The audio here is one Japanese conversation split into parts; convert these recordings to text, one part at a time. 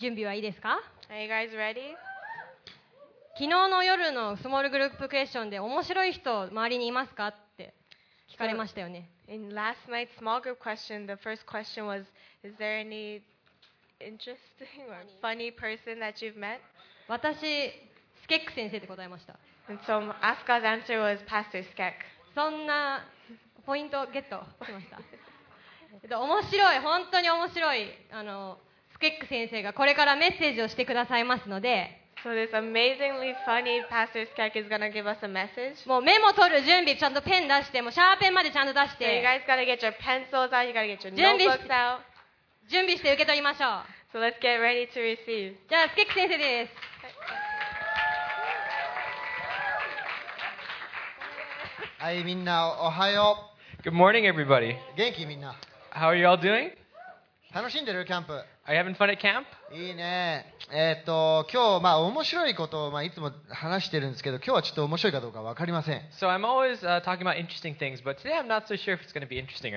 準備はいいですか？ Are you guys ready? 昨日の夜のスモールグループクエスチョンで面白い人周りにいますかって聞かれましたよね。 In last night's small group question, the first question was, is there any interesting or funny person that you've met? 私、スケック先生で答えました。 And so Asuka's answer was Pastor Skek. そんなポイントゲットしました。面白い、本当に面白いスケック先生がこれからメッセージをしてくださいますので、 So this amazingly funny Pastor Skek is going to give us a message. もうメモ取る準備、ちゃんとペン出して、もうシャーペンまでちゃんと出し So you て、 guys got to get your pencils out, you got to get your 準備 notebooks out. 準備して受け取りましょう。 So let's get ready to receive. じゃあスケック先生です。 はい、みんなおはよ Good morning, everybody. う。元気みんな。 How are you all doing? 楽しんでるキャンプ。 Are you having fun at camp? いいね。今日面白いことをいつも話してるんですけど、今日はちょっと面白いかどうかわかりません。 So I'm always talking about interesting things, but today I'm not so sure if it's going to be interesting or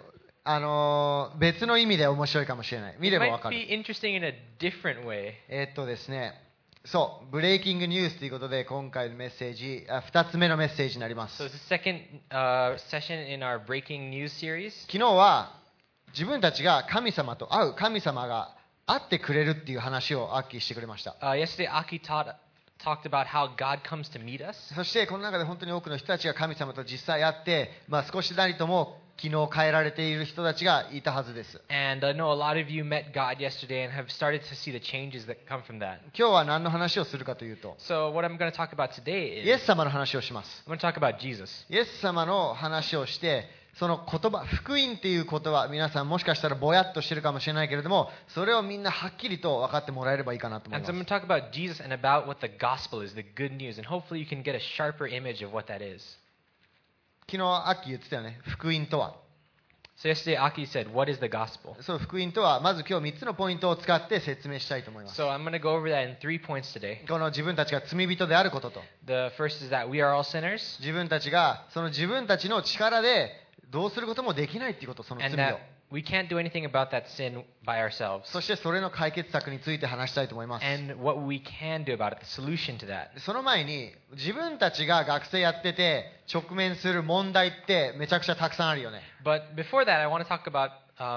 not. 別の意味で面白いかもしれない。見 It ればわ might かる。 be interesting in a different way. ですね。そう、ブレイキングニュースということで今回のメッセージ、2つ目のメッセージになります。 So it's the second session in our breaking news series. 昨日は自分たちが神様と会う、神様が会ってくれるっていう話をアッキーしてくれました。 Yesterday, Aki talked about how God comes to meet us. そしてこの中で本当に多くの人たちが神様と実際会って、少しなりとも昨日変えられている人たちがいたはずです。 And I know a lot of you met God yesterday and have started to see the changes that come from that. 今日は何の話をするかというと、 So what I'm going to talk about today イエ is ス様の話をします。 I'm going to talk about Jesus. イエス様の話をして、その言葉、福音っていう言葉、皆さんもしかしたらぼやっとしてるかもしれないけれども、それをみんなはっきりと分かってもらえればいいかなと思い And ま so I'm す。 going to talk about Jesus and about what the gospel is, the good news, and hopefully you can get a sharper image of what that is. 昨日アッキー言ってたよね、福音とは。 So yesterday, Aki said, what is the gospel? そう、福音とは、まず今日3つのポイントを使って説明したいと思います。 So I'm going to go over that in 3 points today. この自分たちが罪人であることと、 The first is that we are all sinners, 自分たちがその自分たちの力でどうすることもできないっていうこと、その and 罪 that を。 we can't do anything about that sin by ourselves. そしてそれの解決策について話したいと思います。 And what we can do about it, the solution to that. その前に自分たちが学生やってて直面する問題ってめちゃくちゃたくさんあるよね。 But before that, I want to talk about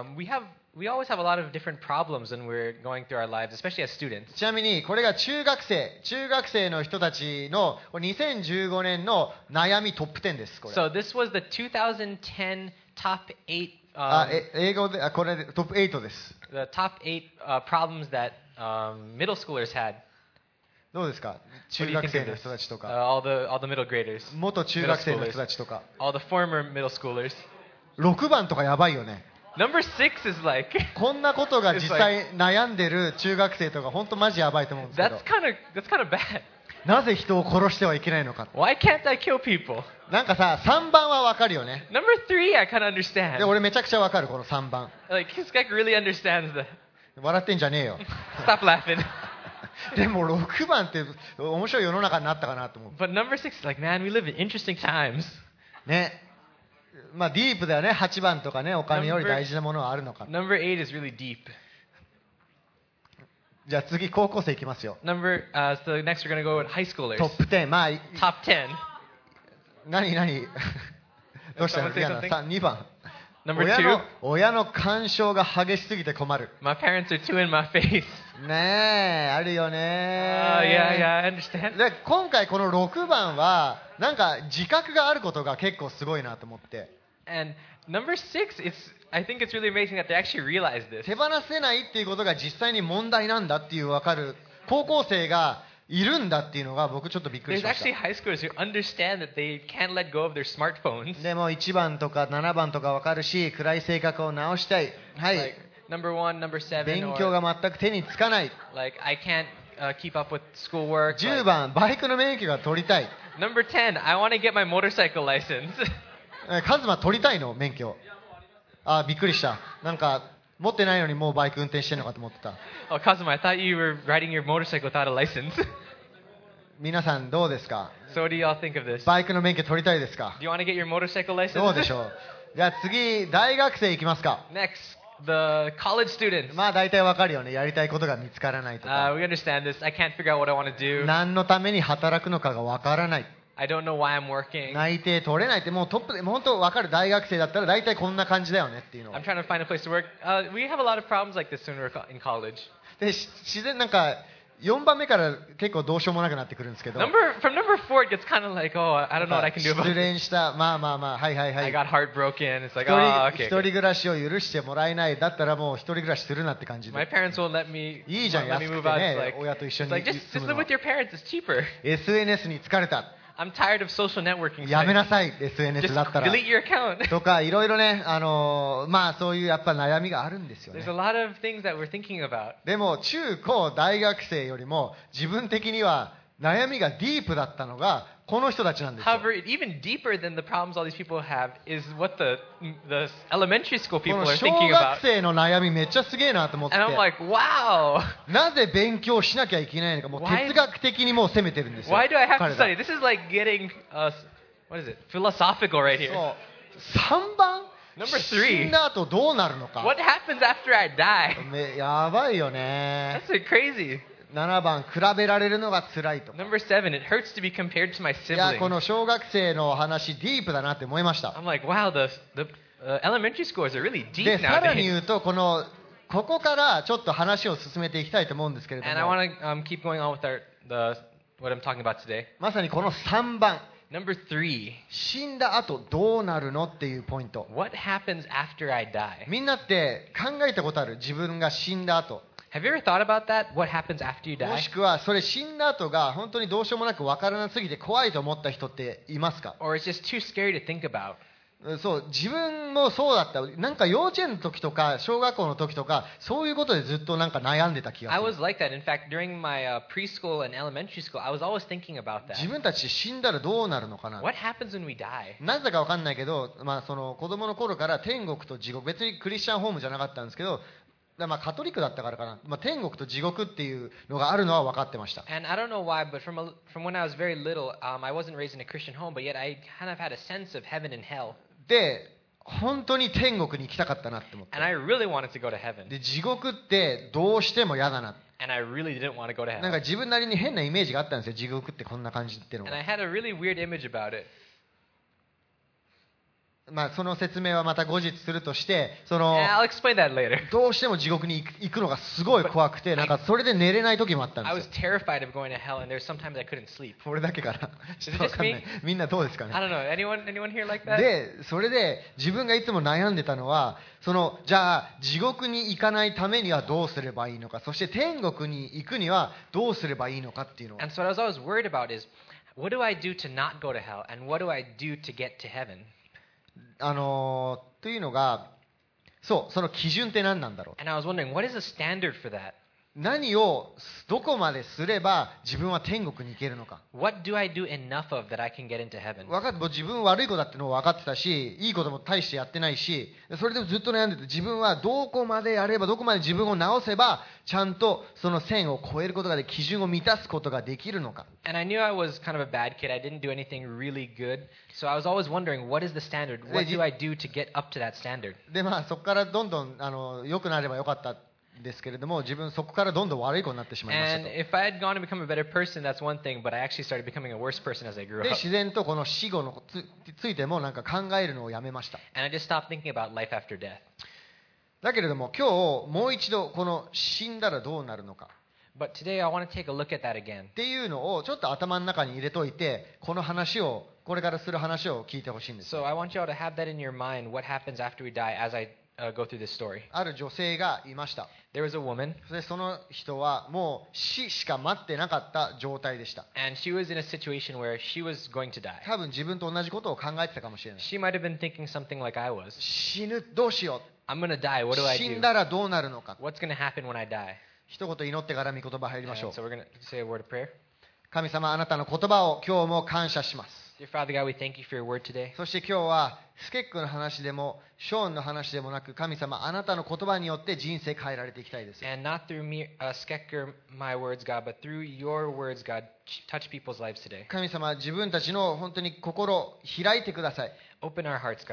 we always have a lot of different problems when we're going through our lives, especially as students. ちなみにこれが中学生の人たちの2015年の悩みトップ10です。これ So this was the 2010 top 8 英語でこれトップ8です。 the top 8 problems that middle schoolers had. どうですか？ What 中 do you 学 think 生 of の this? 人たちとか、 All the middle graders, 元中学生の人たちとか、 all the former middle schoolers. 6番とかやばいよね。 Number 6 is like こんなことが実際悩んでる中学生とか本当マジやばいと思うんですけど、 that's kind of bad. なぜ人を殺してはいけないのか。 Why can't I kill people? なんかさ、3番はわかるよね。 Number 3, I kind of で understand. 俺めちゃくちゃわかるこの3番。 Like Skek really understands that. 笑ってんじゃねえよ。 Stop laughing. でも6番って面白い世の中になったかなと思う。 But number 6 is like, man, we live in interesting times. ね。まあディープだよね。8番とかね、お金より大事なものはあるのか。 Number 8 is really deep. じゃあ次高校生いきますよ。 So next we're going to go with high schoolers. トップ10。まあ Top 10. 何どうしたの？ Someone say 嫌な something? さ2番。 Number 2, 親の干渉が激しすぎて困る。 my parents are too in my face. ねえ、あるよね。 Yeah, I understand. で今回この6番はなんか自覚があることが結構すごいなと思って、 And number 6, I think it's really amazing that they actually realize this. 手放せないっていうことが実際に問題なんだっていう分かる高校生がいるんだっていうのが僕ちょっとびっくり There's しまし actually high schoolers who understand that they can't let go of their smartphones. た。でも1番とか7番とか分かるし、暗い性格を直したい。はい。 Like number 1, number 7, 勉強 or が全く手につかない。 like I can't keep up with schoolwork. 10 Like, 番、バイクの免許が取りたい。 number 10, I want to get my motorcycle license. カズマ取りたいの免許。あ、びっくりした。なんか持ってないのにもうバイク運転してるのかと思ってた。 Oh, Kazuma, I thought you were riding your motorcycle without a license. 皆さんどうですか？ So what do y'all think of this? バイクの免許取りたいですか？ Do you want to get your motorcycle license? どうでしょう。じゃあ次大学生いきますか。 Next, the college students. まあ大体わかるよね。やりたいことが見つからないとか、 We understand this. I can't figure out what I want to do. 何のために働くのかがわからない、 I don't know why I'm working. 内定取れないって、もうトップでもう本当わかる。大学生だったら大体こんな感じだよねっていうのを I'm trying to find a place to work. We have a lot of problems like this when we're in college. で、自然なんか4番目から結構どうしようもなくなってくるんですけど、 From number 4, it gets kind of like, oh, I don't know what I can do about 失 it. 恋した、まあまあまあ、はいはいは I い、 got heartbroken. It's like, 一 oh, 人 okay. 一人暮らしを許してもらえない。だったらもう一人暮らしするなって感じ My で、 parents won't let me いいじゃん、 let me 安く move て out. ね、親と一緒 It's に like just 住む live のは with your parents. It's cheaper. SNS に疲れた、 I'm tired of social networking やめ sites. なさい、SNS Just だったら delete your account. とか、いろいろね、まあそういうやっぱ悩みがあるんですよね There's a。lot of things that we're thinking about. でも中高大学生よりも自分的には悩みがディープだったのがこの人たちなんですよ。 However, even deeper than the problems all these people have is what the elementary school こ people の are 小 thinking 学 about. 生の悩みめっちゃすげえなと思って、 And I'm like, wow. なぜ勉強しなきゃいけないのか、もう Why- 哲学的にもう攻めてるんですよ。 Why do I have to 彼ら study? This is like getting what is it? Philosophical right here. そう3番 Number 死 3. んだ後どうなるのか What happens after I die? やばいよね。 That's crazy. 7番比べられるのが辛いとか。 Number 7, it hurts to be compared to my いや、こ siblings. の小学生の話ディープだなって思いました。 I'm like, wow, the elementary scores are really で deep さらに nowadays. 言うとここからちょっと話を進めていきたいと思うんですけれど And I も、 want to keep going on with what I'm talking about today. まさにこの3番 Number 3, 死んだ後どうなるのっていうポイント。 what happens after I die? みんなって考えたことある？自分が死んだ後、 Have you ever thought about that? What happens after you も die? しくはそれ死んだ後が本当にどうしようもなく分からなすぎて怖いと思った人っていますか？ Or it's just too scary to think about? そう自分もそうだった。なんか幼稚園の時とか小学校の時とかそういうことでずっとなんか悩んでた気が I する。 was like that. In fact, during my preschool and elementary school, I was always thinking about 自 that. 分たち死んだらどうなるのかな。 What happens when we die? なぜか分かんないけど、その子供の頃から天国と地獄、別にクリスチャンホームじゃなかったんですけど、カトリックだったからかな、天国と地獄っていうのがあるのは分かってました。 And I don't know why, but from when I was very little, I wasn't raised in a Christian home, but yet I kind of had a sense of heaven and hell. で本当に天国に行きたかったなって思って And I really wanted to go to heaven. で地獄ってどうしても嫌だな、 And I really didn't want to go to なんか hell. 自分なりに変なイメージがあったんですよ。地獄ってこんな感じっていうの And が I had a really weird image about it. その説明はまた後日するとして、 And I'll explain that later. どうしても地獄に行くのがすごい怖くて、なんかそれで寝れない時もあったん I で was すよ。 terrified of going to hell, and there's sometimes I couldn't sleep. 俺だけかな。ちょっとわかんない Is it just みんなどうですか I ね。 don't know. Anyone here like that? でそれで自分がいつも悩んでたのは、じゃあ地獄に行かないためにはどうすればいいのか、そして天国に行くにはどうすればいいのかっていうのを And so what I was always worried about is, what do I do to not go to hell, and what do I do to get to heaven? というのが、その基準って何なんだろう。 And I was wondering, what is the standard for that? 何をどこまですれば自分は天国に行けるのか。 What do I do enough of that I can get into heaven? もう自分悪い子だってのも分かってたし、いいことも大してやってないし、それでもずっと悩んでて、自分はどこまでやれば、どこまで自分を直せばちゃんとその線を越えることがで基準を満たすことができるのか。 And I knew I was kind of a bad kid. I didn't do anything really good. So I was always wondering, what is the standard? What do I do to get up to that standard? でそこからどんどん良くなればよかったんですけれども、自分そこからどんどん悪い子になってしまいました And と。 if I had gone to become a better person, that's one thing, but I actually started becoming a worse person as I grew で up. 自然とこの死後のついてもなんか考えるのをやめました。 And I just stopped thinking about life after death. だけれども今日もう一度この死んだらどうなるのか But today I want to take a look at that again. っていうのをちょっと頭の中に入れといて、これからする話を聞いてほしいんです。 So I want you all to have that in your mind, what happens after we die as I go through this story. ある女性がいました。 There was a woman, でその人はもう死しか待ってなかった状態でした。 and she was in a situation where she was going to die. 多分自分と同じことを考えてたかもしれない。 She might have been thinking something like I was. 死ぬ、どうしよ I'm going to die. う。 What do I 死ん do? だらどうなるのか。 What's going to happen when I die? 一言祈ってから御言葉入りましょ And う。 so we're going to say a word of prayer. 神様、あなたの言葉を今日も感謝します。 Dear Father God, we thank you for your word today. そして今日はスケックの話でもショーンの話でもなく、神様あなたの言葉によって人生変えられていきたいです。 And not through me, Skecker, my words, God, but through your words, God, touch people's lives today. 神様、自分たちの本当に心を開いてください。 Open our hearts, God.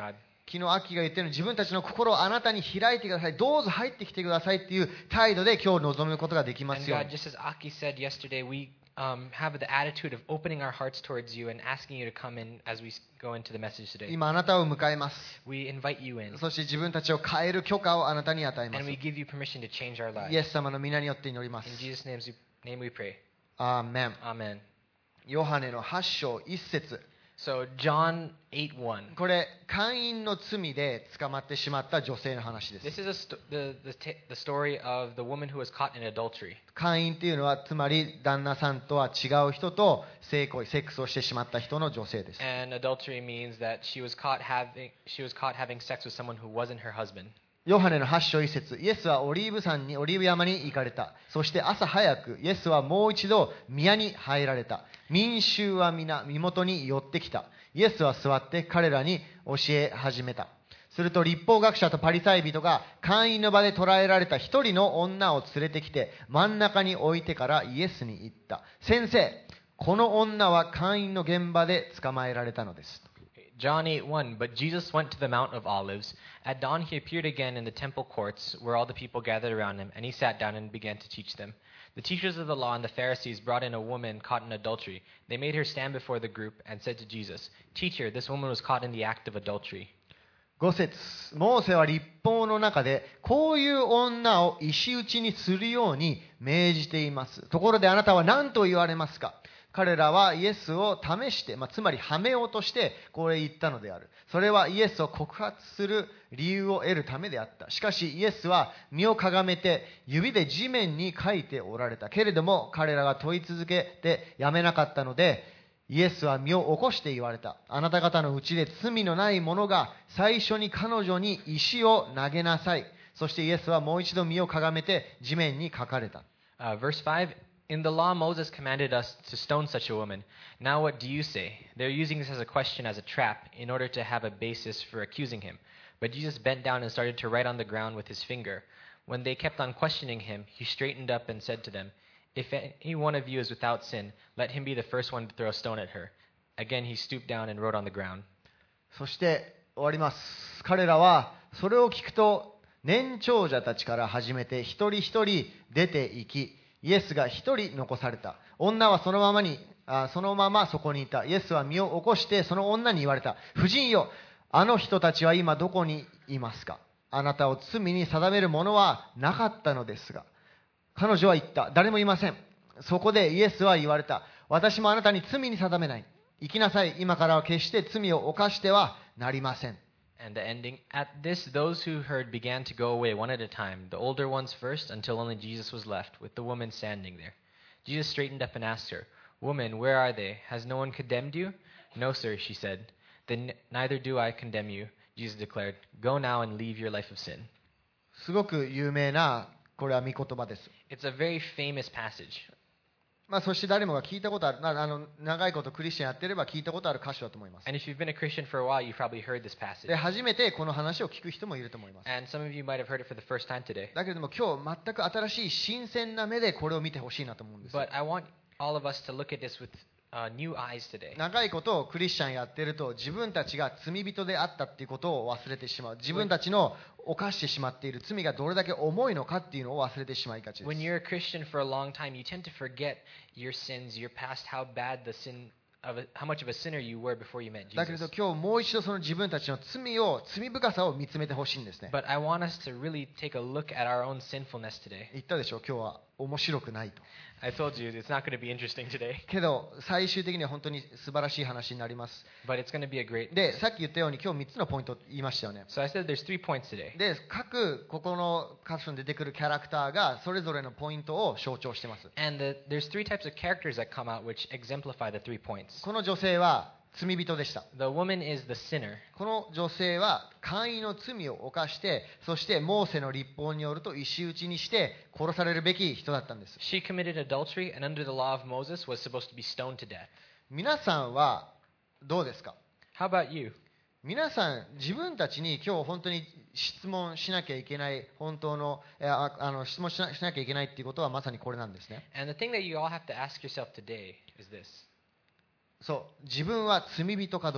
昨日アッキーが言ったように自分たちの心をあなたに開いてください、どうぞ入ってきてくださいっていう態度で今日臨むことができま And すよう God, に。 just as Aki said yesterday, we have the attitude of opening our hearts towards you and asking you to come in as we go into the message today. 今あなたを迎えます。 We invite you in, そして自分たちを変える許可をあなたに与えま and す。 we give you permission to change our イエ lives. ス様の皆によって祈りま In す。 Jesus' name we pray. アーメン。 Amen. ヨハネの8章1節。 So John 8:1. これ姦淫の罪で捕まってしまった女性の話です。 This is the story of the woman who was caught in adultery. 姦淫っていうのはつまり旦那さんとは違う人と性行為セックスをしてしまった人の女性です。 And adultery means that she was caught having sex with someone who wasn't her husband. ヨハネの8章1節、イエスはオリーブ山に行かれた。そして朝早くイエスはもう一度宮に入られた。民衆は皆身元に寄ってきた。イエスは座って彼らに教え始めた。すると律法学者とパリサイ人が姦淫の場で捕らえられた一人の女を連れてきて真ん中に置いてからイエスに言った。先生、この女は姦淫の現場で捕まえられたのです。 John 8:1. But Jesus went to the Mount of Olives. At dawn he appeared again in the temple courts where all the people gathered around him, and he sat down and began to teach them. The teachers of the law and the Pharisees brought in a woman caught in adultery. They made her stand before the group and said to Jesus, Teacher, this woman was caught in the act of adultery. 5節、モーセは律法の中でこういう女を石打ちにするように命じています。ところであなたは何と言われますか。彼らはイエスを試して、つまりはめようとしてこれ言ったのである。それはイエスを告発する理由を得るためであった。しかしイエスは身をかがめて指で地面に書いておられた。けれども彼らが問い続けてやめなかったので、イエスは身を起こして言われた。あなた方のうちで罪のない者が最初に彼女に石を投げなさい。そしてイエスはもう一度身をかがめて地面に書かれた。 Verse 5.In the law, Moses commanded us to stone such a woman. Now what do you say? They're using this as a question, as a trap, in order to have a basis for accusing him. But Jesus bent down and started to write on the ground with his finger. When they kept on questioning him, he straightened up and said to them, If any one of you is without sin, let him be the first one to throw a stone at her. Again he stooped down and wrote on the ground. そして終わります。彼らはそれを聞くと年長者たちから始めて一人一人出て行き、イエスが一人残された。女はそのままそこにいた。イエスは身を起こしてその女に言われた。婦人よ、あの人たちは今どこにいますか。あなたを罪に定めるものはなかったのですが。彼女は言った。誰もいません。そこでイエスは言われた。私もあなたに罪に定めない。行きなさい。今からは決して罪を犯してはなりません。 And the ending. At this, those who heard began to go away one at a time, the older ones first, until only Jesus was left, with the woman standing there. Jesus straightened up and asked her, Woman, where are they? Has no one condemned you? No, sir, she said. Then neither do I condemn you, Jesus declared. Go now and leave your life of sin. すごく有名な、これは御言葉です。 It's a very famous passage. そして誰もが聞いたことある、長いことクリスチャンやってれば聞いたことある箇所だと思います。 And if you've been a Christian for a while, you've probably heard this passage. で、初めてこの話を聞く人もいると思います。 And some of you might have heard it for the first time today. だけれども今日全く新しい新鮮な目でこれを見てほしいなと思うんです。 But I want all of us to look at this with new eyes today. 長いことクリスチャンやってると自分たちが罪人であったっていうことを忘れてしまう。自分たちの犯してしまっている罪がどれだけ重いのかっていうのを忘れてしまいがちです。 When you're a Christian for a long time, you tend to forget your sins, your past, how bad the sin how much of a sinner you were before you met だけれど Jesus. 今日もう一度その自分たちの罪深さを見つめてほしいんですね。 But I want us to really take a look at our own sinfulness today. 言ったでしょ、今日は面白くないと。 I told you it's not going to be interesting today, けど最終的には本当に素晴らしい話になります。 but it's going to be a great. で、さっき言ったように今日3つのポイント言いましたよね。 So I said there's 3 points today. で、ここの箇所に出てくるキャラクターがそれぞれのポイントを象徴しています。 And there's 3 types of characters that come out which exemplify the 3 points. この女性は罪人でした。 The woman is the sinner. この女性は姦淫の罪を犯して、そしてモーセの律法によると石打ちにして殺されるべき人だったんです。 She committed adultery and under the law of Moses was supposed to be stoned to death. 皆さんはどうですか？ How about you? 皆さん自分たちに今日本当に質問しなきゃいけない質問しなきゃいけないっていうことはまさにこれなんですね。 And the thing that you all have to ask yourself today is this. そう、自分は罪人かどうか。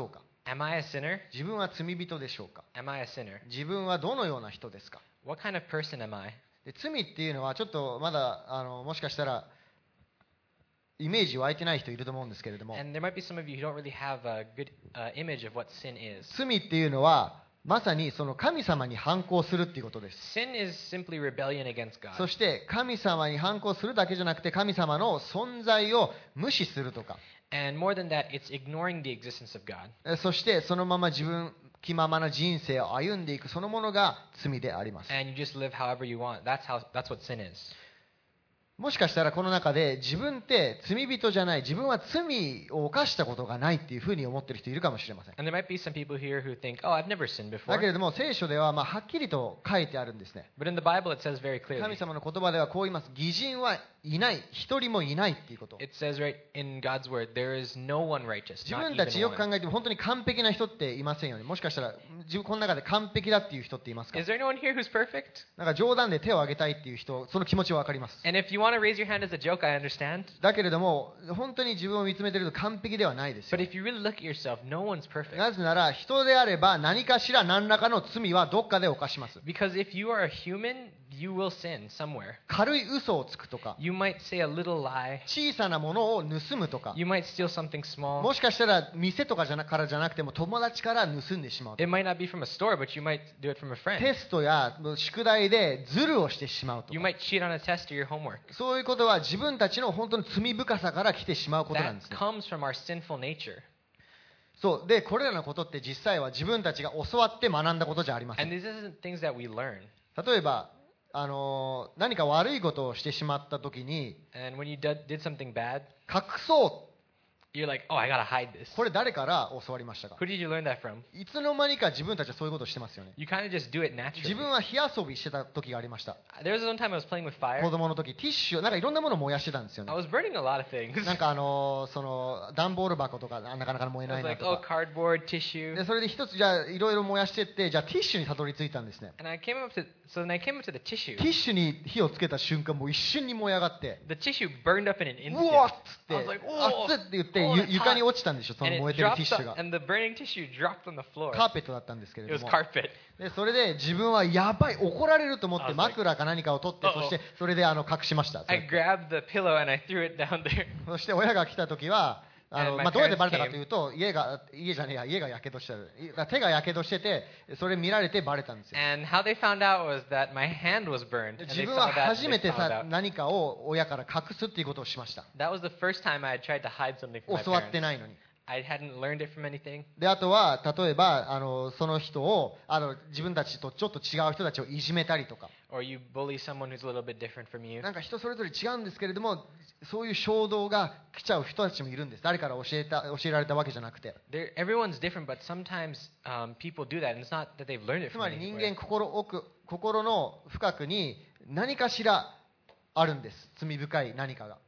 Am I a sinner? 自分は罪人でしょうか？ Am I a sinner? 自分はどのような人ですか？ What kind of person am I? で罪っていうのはちょっとまだもしかしたらイメージ湧いてない人いると思うんですけれども、 And there might be some of you who don't really have a good image of what sin is. 罪っていうのはまさにその神様に反抗するっていうことです。 Sin is simply rebellion against God. そして神様に反抗するだけじゃなくて神様の存在を無視するとか、 And more than that, it's ignoring the existence of God. そしてそのまま自分気ままな人生を歩んでいくそのものが罪であります。 And you just live however you want. That's what sin is. もしかしたらこの中で自分って罪人じゃない、自分は罪を犯したことがないっていうふうに思っている人いるかもしれません。 And there might be some people here who think, oh, I've never sinned だ before. けれども聖書でははっきりと書いてあるんですね。 But in the Bible, it says very 神 clearly. 様の言葉ではこう言います。義人はいない、一人もいないっていうこと。 It says right in God's word, there is no one righteous, 自 not 分たち even よく one. 考えても本当に完璧な人っていませんよね。もしかしたらこの中で完璧だっていう人っていますか？ Is there anyone here who's perfect? なんか冗談で手を挙げたいっていう人、その気持ちはわかります。 And if you want to raise your hand as a joke, I understand. だけれども本当に自分を見つめていると完璧ではないですよ But。if you really look at yourself, no one's perfect. なぜなら人であれば何かしら何らかの罪はどっかで犯します。 Because if you are a human, you will sin somewhere. 軽い嘘をつくとか、 You might say a little lie. 小さなものを盗むとか、 You might steal something small. もしかしたら店とかからじゃなくても友達から盗んでしまう。 It might not be from a store, but you might do it from a テ friend. ストや宿題でズルをしてしまうと You か、 might cheat on a test or your homework. そういうことは自分たちの本当に罪深さから来てしまうことなんで That すね。 comes from our sinful nature. そうで、これらのことって実際は自分たちが教わって学んだことじゃありませ And ん。 these isn't things that we learn. 例えば何か悪いことをしてしまった時に And when you did something bad, 隠そう、 you're like, oh, I gotta hide this. これ誰から教わりましたか？ Who did you learn that from? いつの間にか自分たちはそういうことをしてますよね。 You kind of just do it 自 naturally. 分は火遊びしてた時がありました。 There was one time I was playing with 子 fire. 供の時ティッシュなんかいろんなものを燃やしてたんですよね I。was burning a lot of things. なんかその段ボール箱とかなかなか燃え I ない was な like, と oh, か cardboard, tissue. でそれで一つじゃあいろいろ燃やしてってじゃあティッシュにたどり着いたんですね。 And I came up to, so then I came up to the tissue. ティッシュに火をつけた瞬間もう一瞬に燃え上がって The tissue burned up in an うわっ instant. つって I was like, "Oh, 熱っって言って oh, that's 床に hot." 落ちたんでしょ、その And 燃え it てるティッ dropped シュ up, が。 and the burning tissue dropped on the floor. カーペットだったんですけれ It ど was も carpet. でそれで自分はやばい怒られると思って I was like, 枕か何かを取って "Uh-oh." そしてそれで隠しました。 I grabbed the pillow and I threw it down there. そして親が来た時は And my どうやって parents バレたかというと家がやけどしてる手がやけどしててそれ見られてバレたんですよ。 And how they found out was that my hand was burned. And 自 they 分は saw that. 初 And め they て found さ out. 何かを親から隠すっていうことをしました。 That was the first time I had tried to hide something from my 教わって parents. ないのに。 I hadn't learned it from anything. であとは例えばその人を自分たちとちょっと違う人たちをいじめたりとか Or you bully someone who's a little bit different from you. なんか人それぞれ違うんですけれどもそういう衝動が来ちゃう人たちもいるんです。誰から教えられたわけじゃなくて、 Everyone's different, but sometimes people do that, and it's not that they've learned it つ from まり人 anywhere. 間心の深くに何かしらあるんです。罪深い何かが。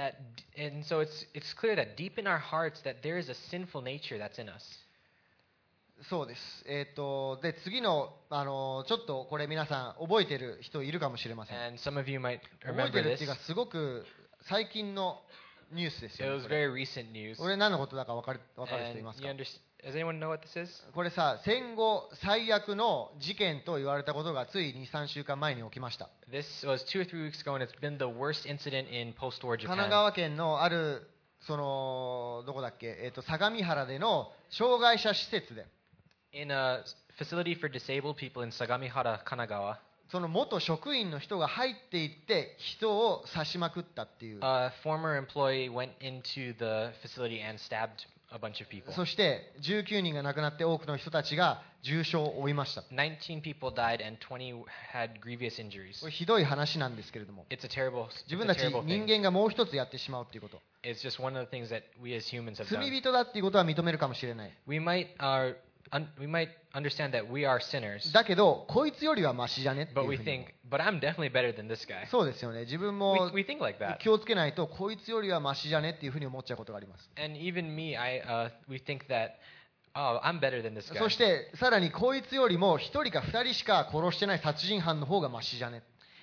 And so it's clear that deep in our hearts that there is a sinful nature that's in us. そうです。で次のちょっとこれ皆さん覚えてる人いるかもしれません。 And some of you might 覚えて remember るって this. いうかすごく最近のニュースです It よ was ね。これ very recent news. これ何のことだか分かる人います And か？ does anyone know what this is? これさ、戦後最悪の事件と言われたことがつい 2,3 週間前に起きました。 This was 2 or 3 weeks ago, and it's been the worst incident in post-war 神奈 Japan. 川県のあるどこだっけ、相模原での障害者施設で In a facility for disabled people in Sagamihara, Kanagawa, その元職員の人が入っていって人を刺しまくったっていう。 a former employee went into the facility and stabbed a bunch of people. そして19人が亡くなって多くの人たちが重傷を負いました。 19 people died and 20 had grievous injuries. これひどい話なんですけれども、 It's a terrible, 自 it's 分 a たち terrible 人 thing. 間がもう一つやってしまうっていうこと。 It's just one of the things that we as humans have 罪 done. 人だっていうことは認めるかもしれない。 We might understand that we are sinners, だけどこいつよりはマシじゃねっていう but ふ we うに思う。 think, but I'm definitely better than this guy. そうですよね。自分も We think like that. 気をつけないとこいつよりはマシじゃねっていうふうに思っちゃうことがあります。 And even me, we think that, oh, I'm better than this guy. そしてさらにこいつよりも1人か2人しか殺してない殺人犯の方がマシじゃね。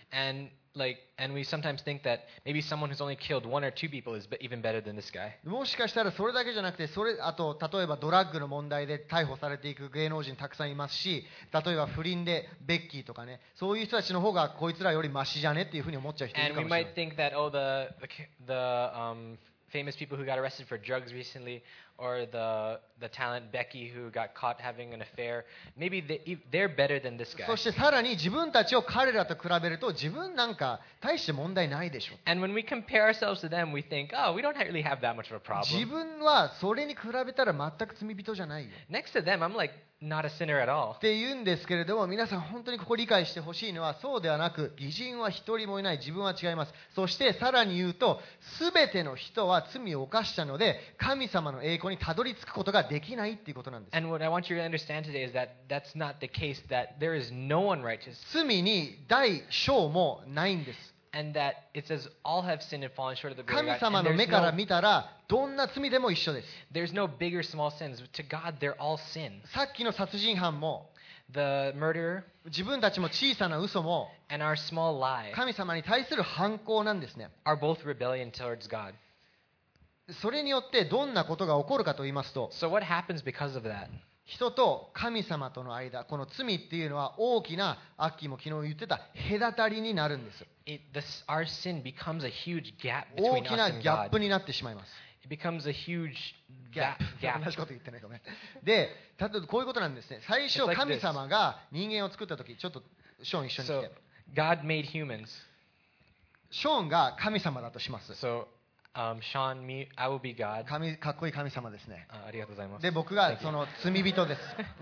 And we sometimes think that maybe someone who's only killed one or two people is even better than this guy. もしかしたらそれだけじゃなくて、あと例えばドラッグの問題で逮捕されていく芸能人たくさんいますし、例えば不倫でベッキーとかね、そういう人たちの方がこいつらよりマシじゃねっていうふうに思っちゃう人いる And か we もしれない might think that, oh, the famous people who got arrested for drugs recently, or the talent Becky who got caught having an affair, maybe they're better than this guy. そしてさらに自分たちを彼らと比べると自分なんか大して問題ないでしょ。 And when we compare ourselves to them, we think, oh, we don't really have that much of a 自 problem. 分はそれに比べたら全く罪人じゃないよ。 Next to them, I'm like not a sinner at all. って言うんですけれども、皆さん本当にここ理解してほしいのは、そうではなく、義人は一人もいない、自分は違います。そしてさらに言うと、すべての人は罪を犯したので、神様の栄光にたどり着くことができないっていうことなんです。 And what I want you to understand today is that that's not the case, that there is no one righteous, 罪に大小もないんです。 and that it says all have sinned and fallen short of the glory 神 of God. 様 And の目から見たら、どんな罪でも一緒です。 there's no big or small sins. To God, they're all sin. さっきの殺人犯も、 The murderer 自分たちも小さな嘘も、 and our small lie 神様に対する反抗なんですね。 are both rebellion towards God. それによってどんなことが起こるかと言いますと、 So what happens because of that? 人と神様との間、この罪っていうのは大きな、アッキーも昨日言ってた隔たりになるんです。 Our sin becomes a huge gap 大 between き us な and ギャッ God. プになってしまいます。 It becomes a huge ギャップ gap. 同じこと言ってない、ごめん。で、例えばこういうことなんですね。最初 It's like 神 this. 様が人間を作った時、ちょっとショーン一緒に来 So て。 God made humans. ショーンが神様だとします。 So Sean, I will be God. かっこいい神様ですね。 ありがとうございます。 で、僕がその罪人です。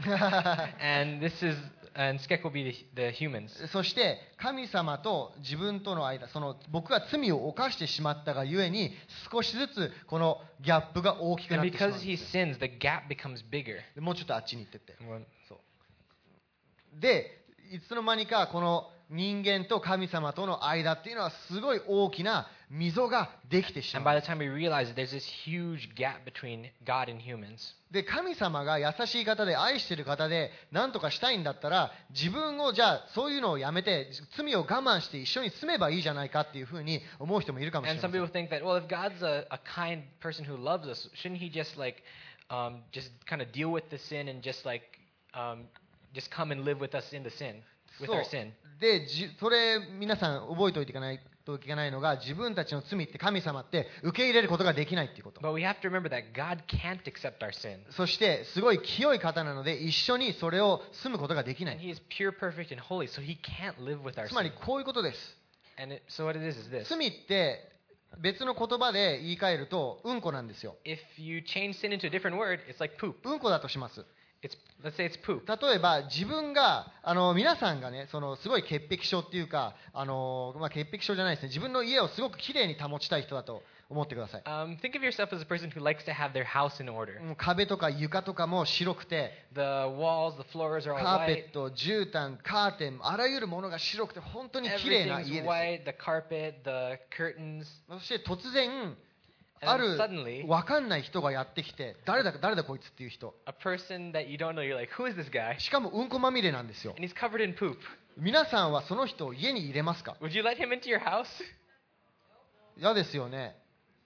and Skek will be the humans. そして神様と自分との間、その僕が罪を犯してしまったがゆえに、少しずつこのギャップが大きくな And ってしまう because ん he です。 sins, the gap becomes bigger. もうちょっとあっちに行ってって。 Well, で、いつの間にかこの人間と神様との間っていうのはすごい大きな溝ができてし And ま by う。 the time we realize that there's this huge gap between God and humans. で、神様が優しい方で愛している方で何とかしたいんだったら、自分をじゃあそういうのをやめて罪を我慢して一緒に住めばいいじゃないかっていうふうに思う人もいるかもしれ And ま some せん。 people think that, well, if God's a kind person who loves us, shouldn't he just just kind of deal with the sin and just just come and live with us in the sin, with そう our sin? で、それ皆さん覚えておいていかないといけないのが、自分たちの罪って神様って受け入れることができないっていうこと。 But we have to remember that God can't accept our sin. そしてすごい清い方なので一緒にそれを住むことができな And い。 he is pure, perfect, and holy, so he can't live with our つまり sin. こういうことです。 And so what it is this. 罪って別の言葉で言い換えるとうんこなんですよ。 If you change sin into a different word, it's like poop. うんこだとします。 Let's say it's poop. 例えば自分が皆さんがね、そのすごい潔癖症っていうか潔癖症じゃないですね、自分の家をすごくきれいに保ちたい人だと思ってください。 Think of yourself as a person who likes to have their house in order. もう壁とか床とかも白くて、 The walls, the floors are all カーペ white. ット、絨毯、カーテン、あらゆるものが白くて本当にきれいな Everything's 家です。 white, the carpet, the curtains. そして突然 And ある suddenly 分かんない人がやってきて、誰だこいつっていう人、 A person that you don't know, you're like, who is this guy? しかもうんこまみれなんですよ。 And he's covered in poop. 皆さんはその人を家に入れますか？ Would you let him into your house? 嫌ですよね。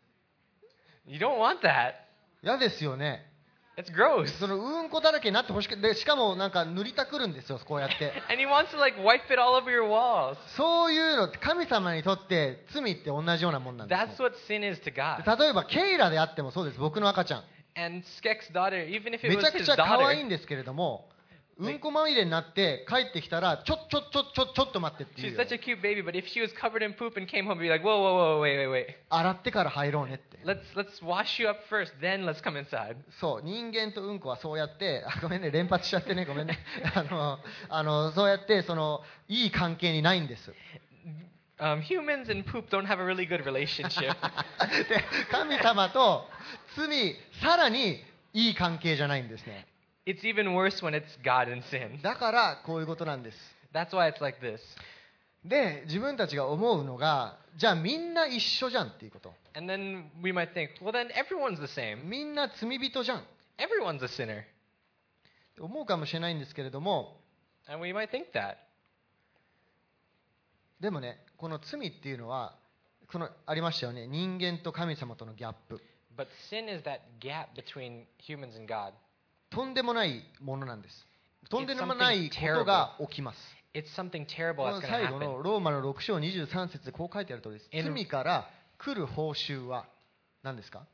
You don't want that. 嫌ですよね。 It's gross. そのうんこだらけになってほしくて、しかもなんか塗りたくるんですよ、こうやって。 And he wants to wipe it all over your walls. そういうのって神様にとって罪って同じようなもんなんですね、 That's what sin is to God. 例えばケイラであってもそうです。僕の赤ちゃん And Skek's daughter, even if it め was ちゃく his ちゃ可愛い daughter, んですけれども、うんこまみれになって帰ってきたらちょっと待ってっていう she's よ。 such a cute baby, but if she was covered in poop and came home, it'd be like, whoa, wait. 洗ってから入ろうねって。 Let's wash you up first, then let's come inside. そう、人間とうんこはそうやってごめんね、連発しちゃってね、ごめんねそうやっていい関係にないんです。 Humans and poop don't have a really good relationship. で、神様とさらにいい関係じゃないんですね。 It's even worse when it's God and sin. だからこういうことなんです。 That's why it's like this. で、自分たちが思うのが、じゃあみんな一緒じゃんっていうこと。 And then we might think, well, then everyone's the same. みんな罪人じゃん。 Everyone's a sinner. 思うかもしれないんですけれども、 And we might think that. でもね、この罪っていうのはありましたよね、人間と神様とのギャップ。 But sin is that gap between humans and God. とんでもないものなんです。とんでもないことが起きます。 It's something terrible こ that's の going to 最後 happen. のローマの6章23節でこう書いてある通りです。 罪から来る報酬は何ですか？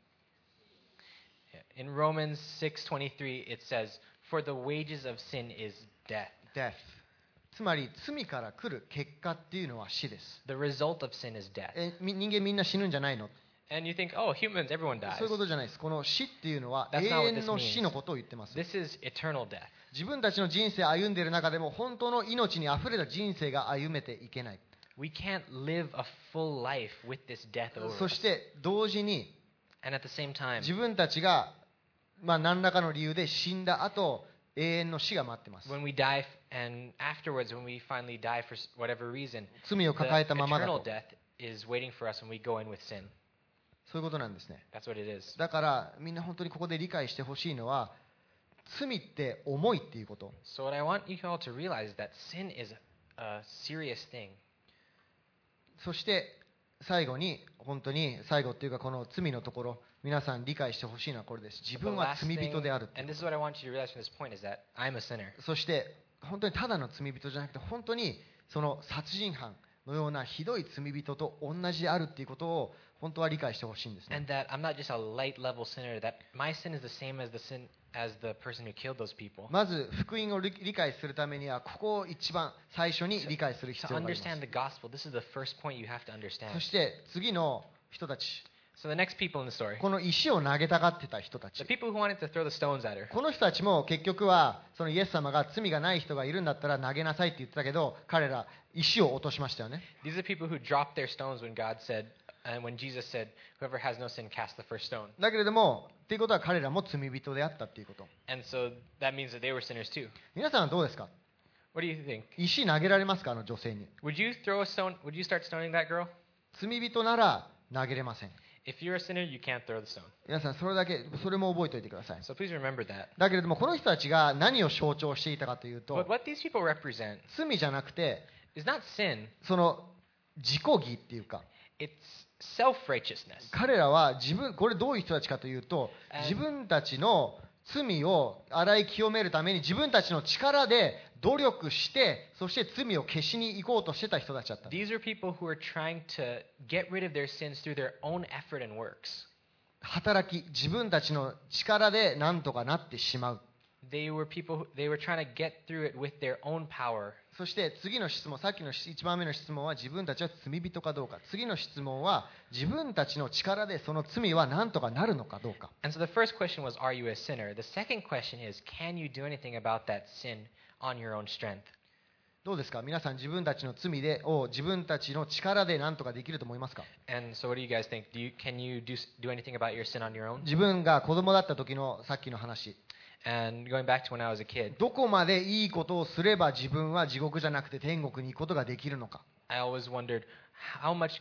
In Romans 6:23 it says, "For the wages of sin is death." Death。つまり罪から来る結果っていうのは死です。 The result of sin is death. 人間みんな死ぬんじゃないの？ And you think, "Oh, humans, everyone dies." そういうことじゃないです。この死っていうのは That's 永 not what this 遠の死のことを言ってます。 This is eternal death. 自分たちの人生を歩んでいる中でも本当の命にあふれた人生が歩めていけない。 We can't live a full life with this death over そ us. して同時に And at the same time, 自分たちが何らかの理由で死んだ後、永遠の死が待ってます。 when we die and afterwards when we finally die for whatever reason, 罪を the 抱えたままだ eternal と。 death is waiting for us when we go in with sin. そういうことなんですね。 That's what it is. だからみんな本当にここで理解してほしいのは、罪って重いっていうこと。 So what I want you all to realize is that sin is a serious thing. そして最後に、本当に最後っていうかこの罪のところ、皆さん理解してほしいのはこれです。自 The 分は last 罪 thing, 人であるっていう and this is what I want you to realize from this point is that I'm a sinner. そして本当にただの罪人じゃなくて、本当にその殺人犯のようなひどい罪人と同じであるっていうことを本当は理解してほしいんですね。 And that I'm not just a light level sinner, that my sin is the same as the person who killed those people. まず福音を理解するためにはここを一番最初に理解する必 To 要があります。 understand the gospel, this is the first point you have to そ understand. して次の人たち、 So the next people in the story, この石を投げたがってた人た the ち、 people who wanted to throw the stones at her, この人たちも結局はそのイエス様が罪がない人がいるんだったら投げなさいって言ってたけど、彼ら石を落としましたよね。 these are people who dropped their stones when God said, and when Jesus said, "Whoever has no sin, cast the first stone." だけれどもっていうことは彼らも罪人であったっていうこと。 And so that means that they were sinners too. 皆さんはどうですか？ What do you think? 石投げられますか？女性に。 Would you throw a stone? Would you start stoning that girl? 罪人なら投げれません。 If you're a sinner, you can't throw the stone. 皆さんそれだけ、それも覚えておいてください。 So please remember that. だけれどもこの人たちが何を象徴していたかという But と、 what these people represent 罪じゃなくて is not sin, その自己義っていうか、 it's self-righteousness. 彼らはこれどういう人たちかというと、自分たちの罪を洗い清めるために自分たちの力で努力して、そして罪を消しに行こうとしてた人たちだった。 These are people who are trying to get rid of their sins through their own effort and works. 働き、自分たちの力で何とかなってしまう。 They were trying to get through it with their own power. そして次の質問、さっきの1番目の質問は自分たちは罪人かどうか。次の質問は自分たちの力でその罪は何とかなるのかどうか。 And so the first question was, are you a sinner? The second question is, can you do anything about that sin on your own strength? どうですか？皆さん自分たちの罪を自分たちの力で何とかできると思いますか？ And so what do you guys think? Can you do anything about your sin on your own? 自分が子供だった時のさっきの話。 And going back to when I was a kid, どこまでいいことをすれば自分は地獄じゃなくて天国に行くことができるのか。 I always wondered how much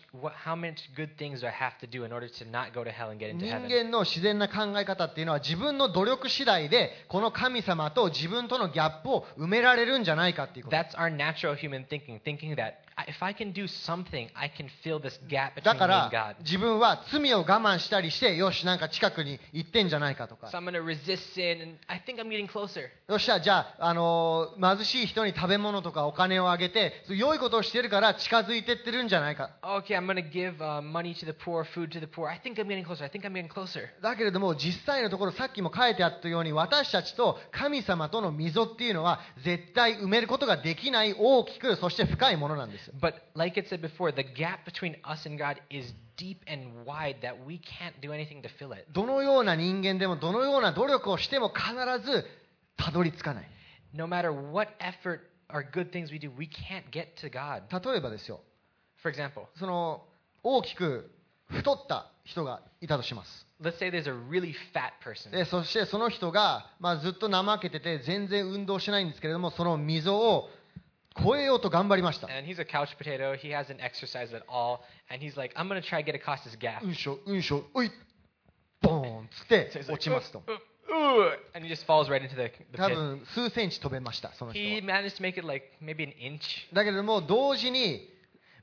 good things do I have to do in order to not go to hell and get into 人 heaven? 間の自然な考え方っていうのは自分の努力次第でこの神様と自分とのギャップを埋められるんじゃないかっていうこと。 That's our natural human thinking that if I can do something, I can fill this gap だ between か me and ら God. 自分は罪を我慢したりしてよしなんか近くに行ってんじゃないかとか So I'm going to resist sin, and I think I'm getting closer. よっしゃじゃあ、貧しい人に食べ物とかお金をあげて良いことをしてるから近づいてってるんじゃないか。 Okay, I'm going to give money to the poor, food to the poor. I think I'm getting closer. I think I'm getting closer. だけれども実際のところさっきも書いてあったように私たちと神様との溝っていうのは絶対埋めることができない大きくそして深いものなんです。 But like it said before, the gap between us and God is deep and wide that we can't do anything to fill it. どのような人間でもどのような努力をしても必ずたどり着かない。 No matter what effort or good things we do, we can't get to God. 例えばですよ、 For example, その大きく太った人がいたとします。 let's say there's a really fat person. でそしてその人が、ずっと怠けてて全然運動しないんですけれどもその溝を越えようと頑張りました。 And he's a couch potato. He hasn't exercised at all. And he's like, I'm going to try to get across this gap. うんしょうんしょおいボーンつって So he's 落ちますと。 and he just falls right into the 多 pit. 分数センチ飛べましたその人 He は。 managed to make it like maybe an inch. だけれども同時に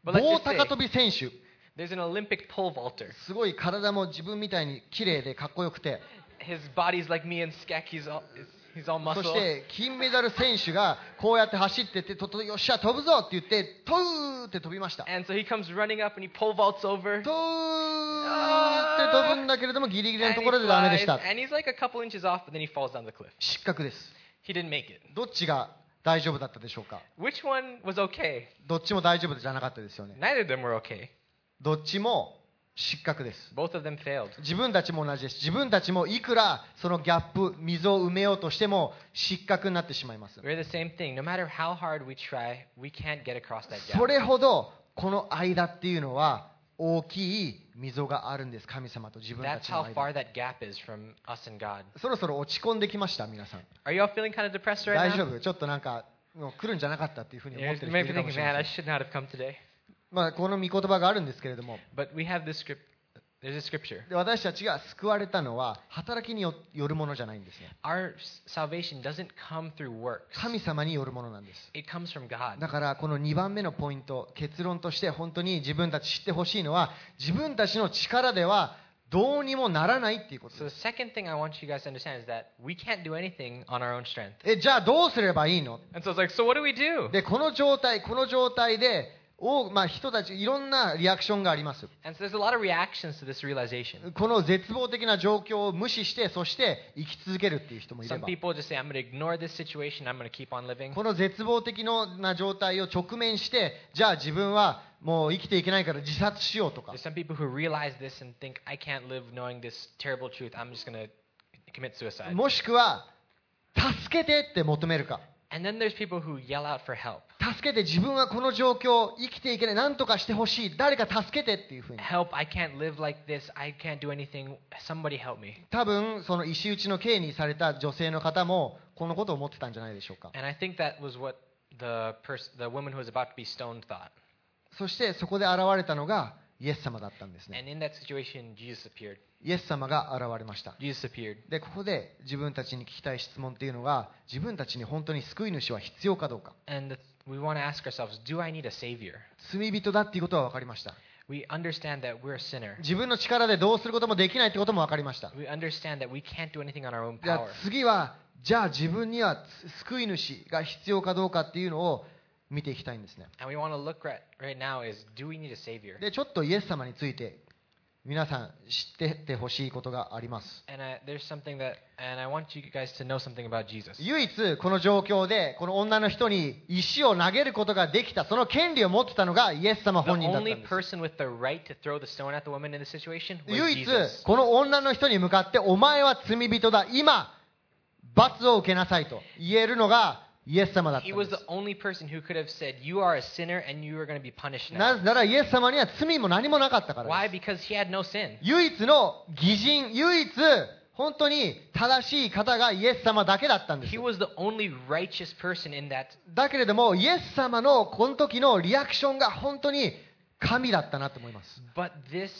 But let's 棒 just say 高跳び選手、 there's an Olympic pole vaulter. すごい体も自分みたいに綺麗でかっこよくて、 His body's like me and Skek. He's all muscle. そして金メダル選手がこうやって走ってってよっしゃ飛ぶぞって言ってトゥーって飛びました。 And so he comes running up and he pole vaults over. トゥーって飛ぶんだけれどもギリギリの And と he ころでダメでし flies, た。 and he's like a couple inches off, but then he falls down the cliff. 失格です。 He didn't make it. どっちが大丈夫だったでしょうか。 Which one was okay? どっちも大丈夫じゃなかったですよね。 Neither of them were okay. どっちも失格です。 Both of them failed. 自分たちも同じです。自分たちもいくらそのギャップ、溝を埋めようとしても失格になってしまいます。 We're the same thing. No matter how hard we try, we can't get across that そ gap. れほどこの間っていうのは大きい溝があるんです。神様と自分た That's ちの how far 間。 that gap is from us and God. そろそろ落ち込んできました皆さん。 Are you all feeling kind of depressed right 大丈 now? 夫？ちょっとなんかもう来るんじゃなかったっていうふうに思 You ってる may 人い be るかも thinking, しれ man, ま I せん。 should not have come today. まあこの御言葉があるんですけれども、 But we have this script. There's a scripture. で私たちが救われたのは働きによるものじゃないんですね。 Our salvation doesn't come through works. 神様によるものなんです。 It comes from God. だからこの2番目のポイント、結論として本当に自分たち知ってほしいのは、自分たちの力ではどうにもならないっていうこと So で the す。 second thing I want you guys to understand is that we can't do anything on our own strength. じゃあどうすればいいの？ And so it's like, so what do we do? でこの状態で人たちいろんなリアクションがあります。 And so there's a lot of reactions to this realization. この絶望的な状況を無視して、そして生き続けるっていう人もいれ Some ば、 people just say, I'm going to ignore this situation. I'm going to keep on living. この絶望的な状態を直面して、じゃあ自分はもう生きていけないから自殺しようとか There's some people who realize this and think, I can't live knowing this terrible truth. I'm just going to commit suicide. もしくは助けてって求めるか、 And then there's people who yell out for help. 助けて、自分はこの状況生きていけない、何とかしてほしい、誰か助けてっていうふうに。 Help, I can't live like this. I can't do anything. Somebody help me. 多分その石打ちの刑にされた女性の方もこのことを思ってたんじゃないでしょうか。 And I think that was what the woman who was about to be stoned thought. そしてそこで現れたのがイエス様だったんですね。 And in that situation, Jesus appeared. イエス様が現れました。 Jesus appeared. でここで自分たちに聞きたい質問っていうのが、自分たちに本当に救い主は必要かどうか。 And we want to ask ourselves, do I need a savior? 罪人だっていうことは分かりました。 We understand that we're a sinner. 自分の力でどうすることもできないってことも分かりました。 We understand that we can't do anything on our own じゃあ power. 次は、じゃあ自分には救い主が必要かどうかっていうのを見ていきたいんですね。 And we want to look right now is, do we need a savior? でちょっとイエス様について皆さん知っててほしいことがあります。 And there's something that, and I want you guys to know something about Jesus. 唯一この状況でこの女の人に石を投げることができた、その権利を持ってたのがイエス様 The 本人だったん only です。 person with the right to throw the stone at the woman in this situation was 唯一 Jesus. この女の人に向かって、お前は罪人だ、今罰を受けなさいと言えるのがイエス様だったん He で was す。 the only person who could have said, you are a sinner and you are going to be punished な now. ぜならイエス様には罪も何もなかったから Why? です Because he had no sin. 唯一の義人、唯一本当に正しい方がイエス様だけだったんです。 He was the only righteous person in that. だけれどもイエス様のこの時のリアクションが本当に神だったなと思います。 But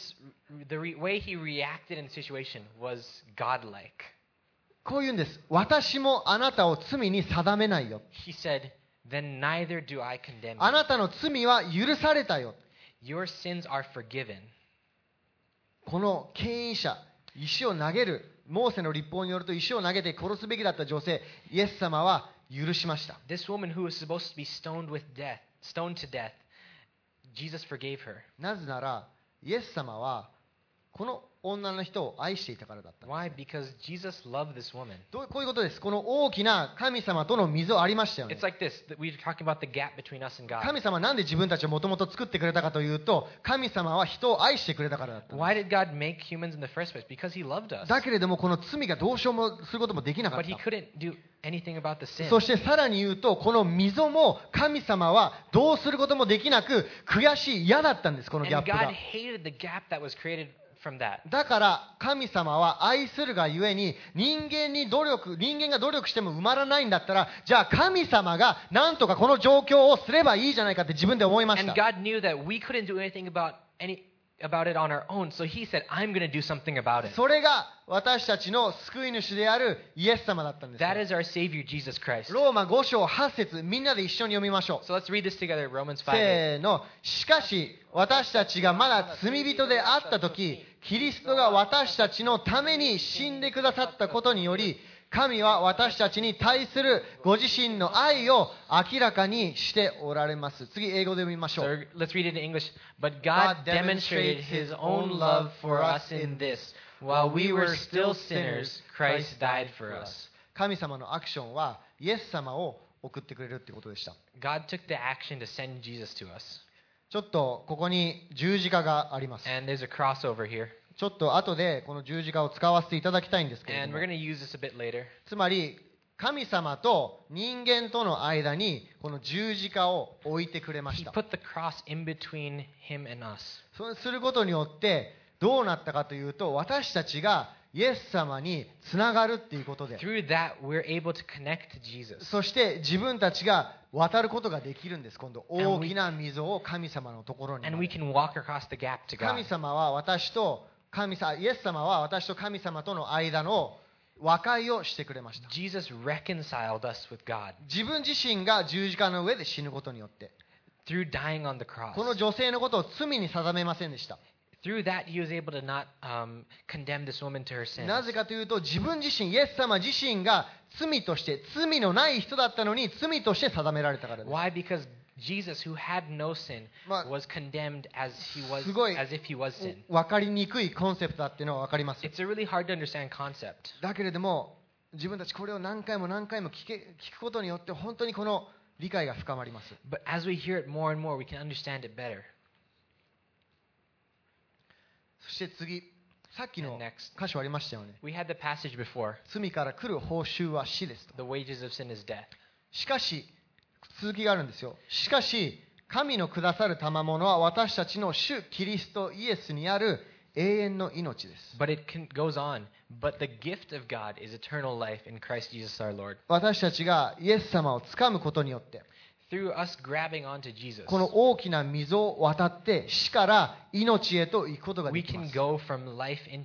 the way he reacted in the situation was godlike. こう言うんです。私もあなたを罪に定めないよ。 He said, then neither do I condemn あ you. なたの罪は許されたよ。 Your sins are forgiven. この牽引者、石を投げる、モーセの律法によると石を投げて殺すべきだった女性、イエス様は許しました。 This woman who was supposed to be stoned to death, Jesus forgave her. なぜならイエス様はこの女の人を愛していたからだった。 Why? Because Jesus loved this woman. こういうことです。この大きな神様との溝ありましたよね It's。like this. We were talking about the gap between us and God. 神様はなんで自分たちをもともと作ってくれたかというと、神様は人を愛してくれたからだったんです Why did God make humans in the first place? Because he loved us. だけれどもこの罪がどうしようもすることもできなかっ But he た。 couldn't do anything about the sin. そしてさらに言うと、この溝も神様はどうすることもできなく、悔しい、嫌だったんです、このギャッ And プ God が。 hated the gap that was created from that. だから神様は愛するがゆえに、人間が努力しても埋まらないんだったら、じゃあ神様がなんとかこの状況をすればいいじゃないかって自分で思いまし And た。 God knew that we couldn't do anything about about it on our own. So he said, I'm going to do something about it. それが私たちの救い主であるイエス様だったんですよ。 That is our Savior, Jesus Christ. ローマ5章8節みんなで一緒に読みましょう。 So let's read this together, Romans 5. せーの。しかし私たちがまだ罪人であった時、キリストが私たちのために死んでくださったことにより、神は私たちに対するご自身の愛を明らかにしておられます。次、英語で読みましょう。 So let's read it in English. But God demonstrated his own love for us in this. While we were still sinners, Christ died for us. 神様のアクションはイエス様を送ってくれるってことでした。 God took the action to send Jesus to us. ちょっとここに十字架があります。 And there's a crossover here. ちょっと後でこの十字架を使わせていただきたいんですけれど And も we're going to use this a bit later. つまり神様と人間との間にこの十字架を置いてくれまし He た。 put the cross in between him and us. そうすることによってどうなったかというと、私たちがイエス様につながるっていうことで、 Through that, we're able to connect to Jesus. そして自分たちが渡ることができるんです。今度大きな溝を神様のところに。 And we can walk across the gap to 神 God. 様は私とイエス様は私と神様との間の和解をしてくれました。 Jesus reconciled us with God 自分自身が十字架の上で死ぬことによって、 through dying on the cross. この女性のことを罪に定めませんでした。 Through that, he was able to not condemn this woman to her sins. なぜかというと、自分自身、イエス様自身が罪として、罪のない人だったのに罪として定められたからです。 Why? Because Jesus, who had no sin, まあ、 was condemned as if he was sin. 分かりにくいコンセプトだっていうのは分かります。 It's a really hard to understand concept. だけれども、自分たちこれを何回も何回も聞くことによって本当にこの理解が深まります。 But as we hear it more and more, we can understand it better. そして次、さっきの And next. 箇所ありましたよね。 We had the passage before. 罪から来る報酬は死ですと。 The wages of sin is death. しかし、続きがあるんですよ。しかし、神のくださる賜物は私たちの主キリストイエスにある永遠の命です。 But it goes on. But the gift of God is eternal life in Christ Jesus our Lord. 私たちがイエス様をつかむことによって、 Through us grabbing onto Jesus, この大きな溝を渡って死から命へと行くことが we できま can す。 go from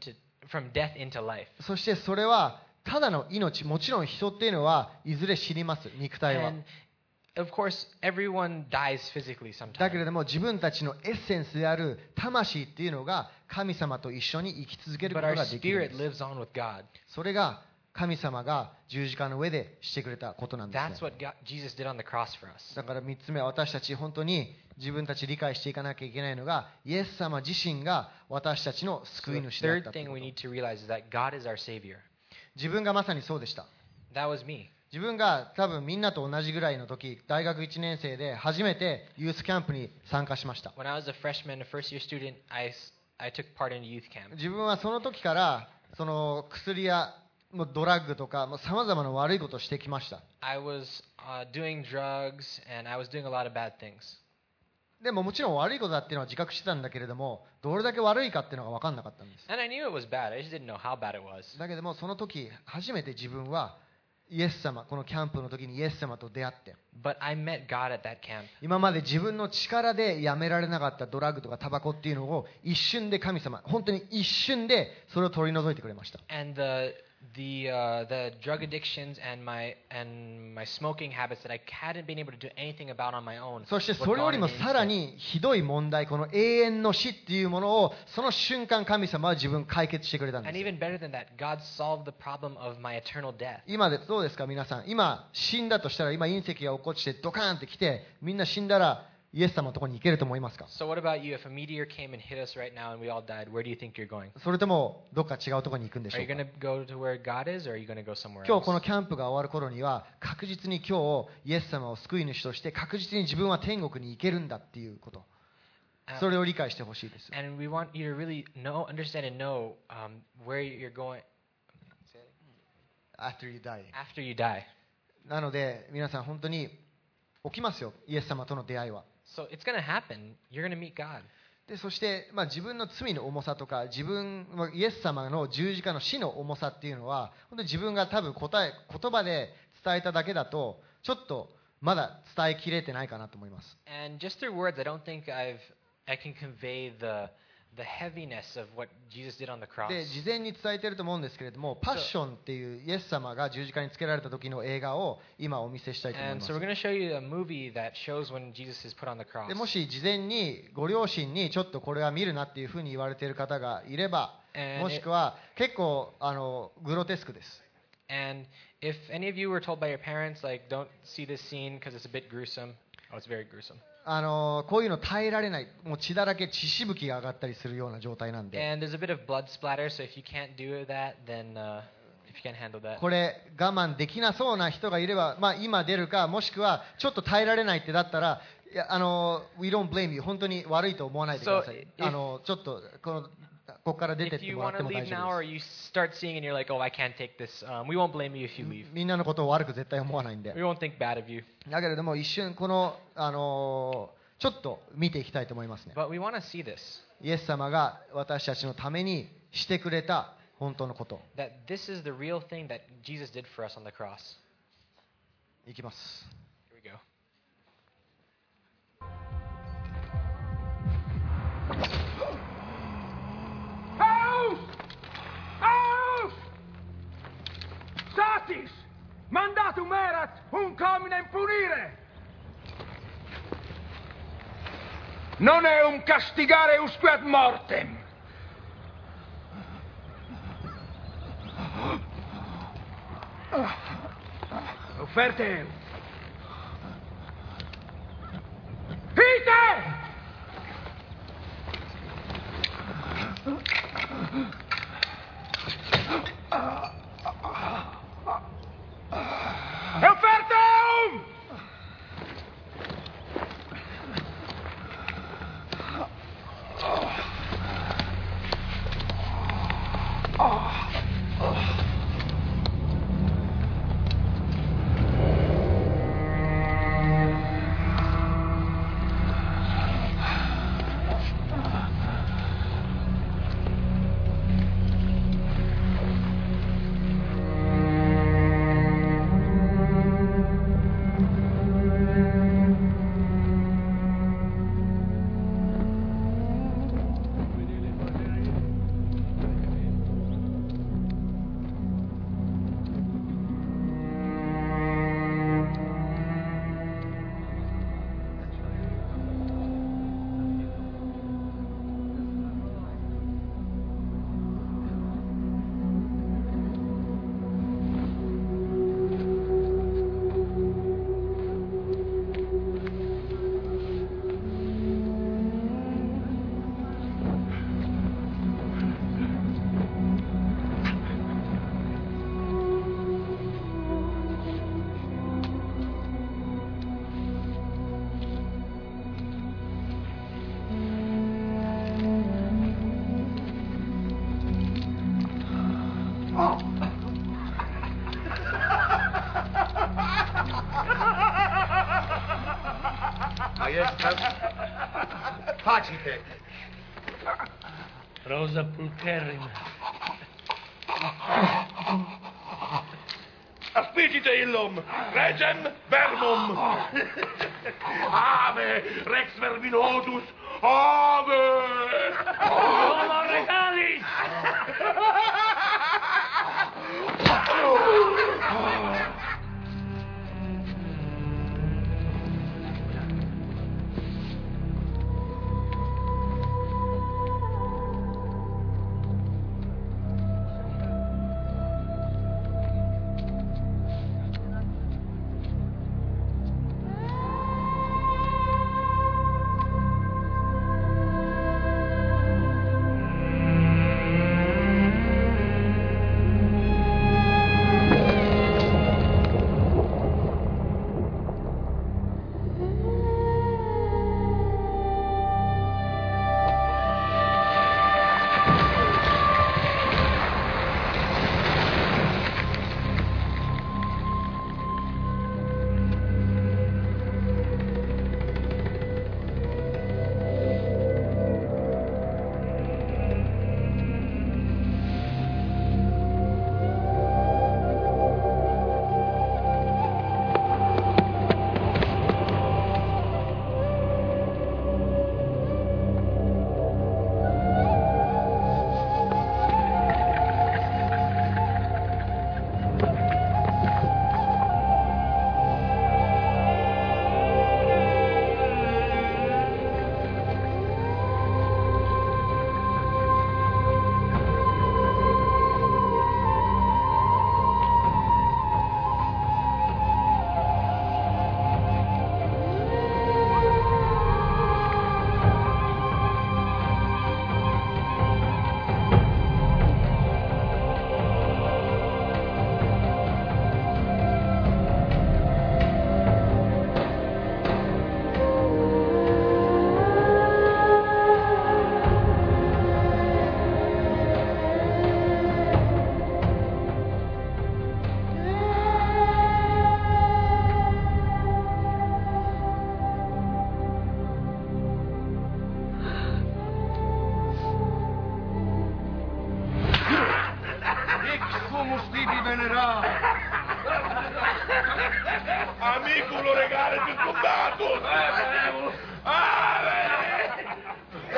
death into life. そしてそれはただの命、もちろん人っていうのはいずれ死にます、肉体は。 And of course, everyone dies physically だけ sometimes. れども自分たちのエッセンスである魂っていうのが神様と一緒に生き続けるこ But と our ができる spirit んです。 lives on with God. それが神様が十字架の上でしてくれたことなんです That's ね。 what Jesus did on the cross for us. だから3つ目は、私たち本当に自分たち理解していかなきゃいけないのが、イエス様自身が私たちの So 救い the 主であっ third たという thing こ we と。 need to realize is that God is our Savior. 自分がまさにそうでした。 That was me. 自分が多分みんなと同じぐらいの時、大学1年生で初めてユースキャンプに参加しました。 When I was a freshman, a first year student, I took part in a youth camp. 自分はその時からその薬やもうドラッグとかさまざまな悪いことをしてきました。 I was doing drugs and I was doing a lot of bad things. でももちろん悪いことだっていうのは自覚してたんだけれども、どれだけ悪いかっていうのが分かんなかったんです。 And I knew it was bad. I just didn't know how bad it was. だけどもその時初めて自分はイエス様、このキャンプの時にイエス様と出会って、 But I met God at that camp. 今まで自分の力でやめられなかったドラッグとかタバコっていうのを一瞬で神様、本当に一瞬でそれを取り除いてくれました。 And the drug addictions and my smoking habits that I hadn't been able to do anything about on my own. そして were それよ gone り in も an さら instant. にひどい問題、この永遠の死っていうものをその瞬間神様は自分解決してくれたんで And すよ。 even better than that, God solved the problem of my eternal death. 今でどうですか皆さん、今死んだとしたら、今隕石が落っこちてドカーンって来てみんな死んだらイエス様のところに行けると思いますか？ So what about you? If a meteor came and hit us right now and we all died, where do you think you're going? それともどっか違うところに行くんでし Are ょ you うか？ going to go to where God is or are you going to go somewhere 今 else? 日このキャンプが終わる頃には確実に今日イエス様を救い主として確実に自分は天国に行けるんだっていうこと、それを理解してほしいです。 And we want you to really understand and know where you're going After you die. after you die. なので皆さん本当に起きますよ、イエス様との出会いは。 So it's going to happen. You're going to meet God. でそして、自分の罪の重さとかイエス様の十字架の死の重さっていうのは本当に自分が多分言葉で伝えただけだとちょっとまだ伝えきれてないかなと思います。 And just through words, I don't think I can convey the heaviness of what Jesus did on the cross. で事前に伝えていると思うんですけれども、パッションっていうイエス様が十字架につけられた時の映画を今お見せしたいと思い And ま so す we're。going to show you a movie that shows when Jesus is put on the cross. でもし事前にご両親にちょっとこれは見るなっていうふうに言われている方がいれば、 And もしくは結構グロテスクです。 And if any of you were told by your parents, like, don't see this scene because it's a bit gruesome, oh, it's very gruesome. こういうの耐えられない、もう血だらけ、血しぶきが上がったりするような状態なんで、 And there's a bit of blood splatter, so if you can't do that, then if you can't handle that. これ我慢できなそうな人がいれば、まあ、今出るか、もしくはちょっと耐えられないってだったら、いやWe don't blame you、本当に悪いと思わないでください。 So, ちょっとここから出てっ If て you もらっ want て to も大 leave 丈 now 夫 or で you start seeing and you're like, oh, I can't take this, we won't blame you if you leave. す。みんなのことを悪く絶対思わないんで。 We won't think bad of you. だけれども一瞬この、ちょっと見ていきたいと思いますね。 But we want to see this, イエス様が私たちのためにしてくれた本当のこと。 that this is the real thing that Jesus did for us on the cross. いきます。 Here we go. Aus! Aus! Satis! Mandatum erat un hominem punire! Non eum castigare usque ad mortem! Offerte eum! Peter! Offertum! Facite. Rosa pulcherrima. Aspicite illum, regem verbum. Ave, rex verbinosus, ave. Homo regalis! musti venerà. Amico lo regale del combatto. Ah,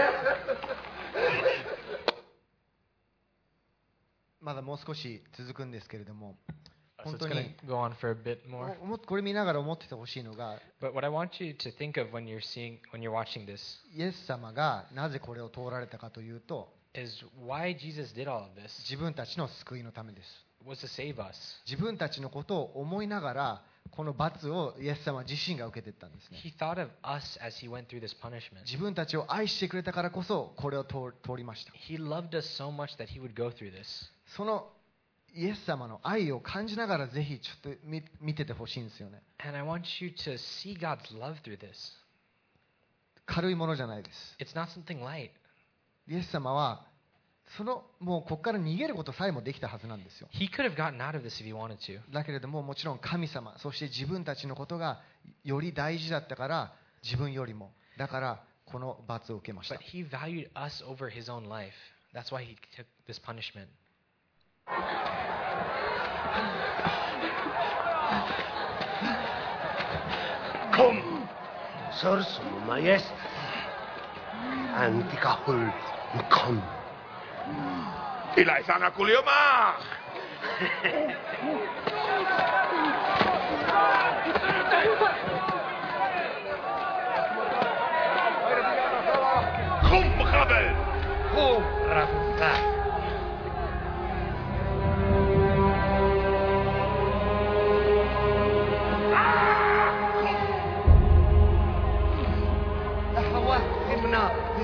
まだもう少し続くんですけれども、 So 本 it's 当 going に to go on for a bit more. これ見ながら思っててほしいのが、 But what I want you to think of when you're watching this イエス様がなぜこれを通られたかというと、 is why Jesus did all of this 自分たちの救いのためです。 was to save us. 自分たちのことを思いながら、この罰をイエス様自身が受けていったんですね。 He thought of us as he went through this punishment. 自分たちを愛してくれたからこそこれを通りました。 He loved us so much that he would go through this. そのイエス様の愛を感じながらぜひちょっと見ててほしいんですよね。 And I want you to see God's love through this. 軽いものじゃないです。 It's not something light. イエス様はもうここから逃げることさえもできたはずなんですよ。 He could have gotten out of this if he wanted to. だけれどももちろん神様、そして自分たちのことがより大事だったから自分よりも、だからこの罰を受けました。 But he valued us over his own life. That's why he took this punishment. Kom, Sorso Majestas. Antikahul kom. Ilai sana kulioma. Kom, Gabel. Kom, Rafuta. Himna,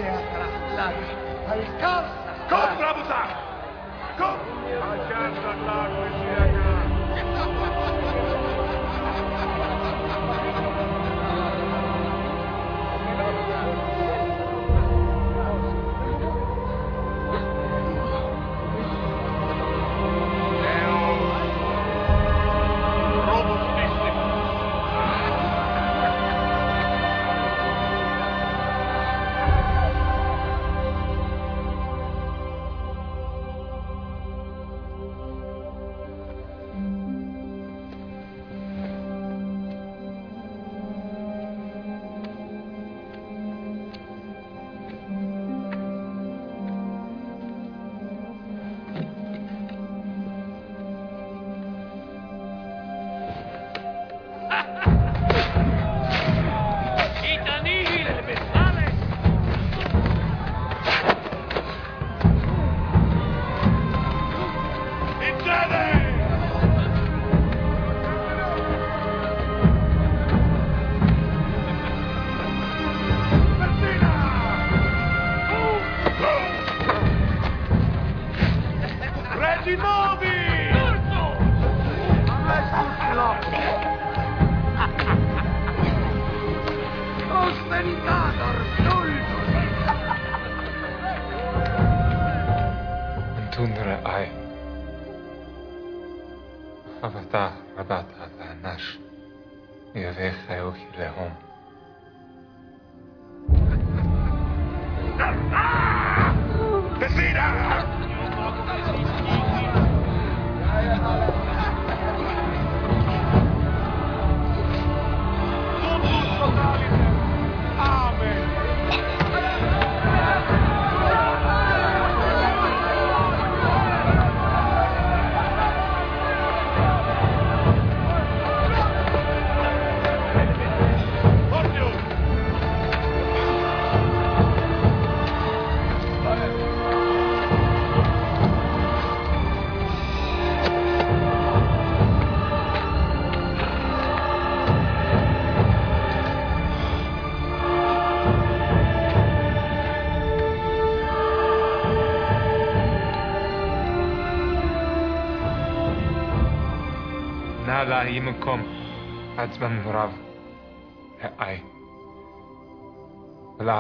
Kom, Rabuta. Kom. Tundra ai. Avata rabata nash. Yavecha euchi lehom. Desira. Nala imukom atzman rav ai. La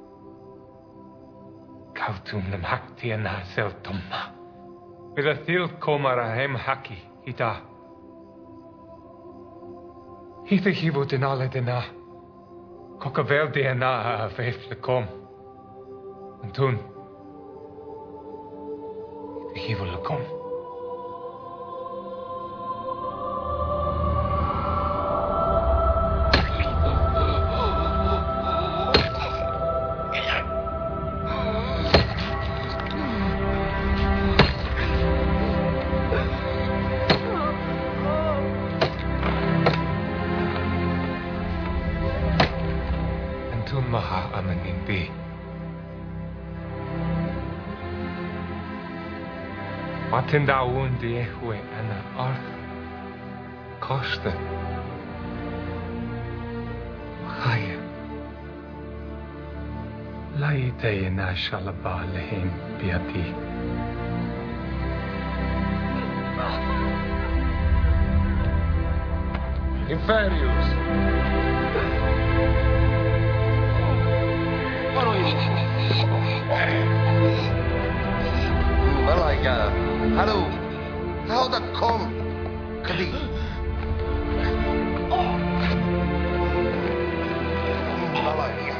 kautum nem hakti na seltomma. Bilathil komara hem haki hita. Hita hivo denale dena. Kokavel dena avef lekom. Antun. Hita hivo lekom. Matenda undi ehue ana arth. Koste. Chaya. Laite na shalabalehin biati. Inferius. Malaya. Hallo. Hou dat kom. Kadi. Malaya.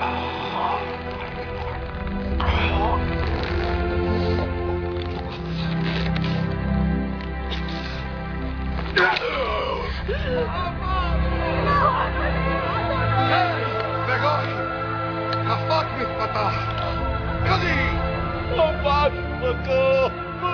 Begoi. Kafak mit patah. Kadi. Kafak patah.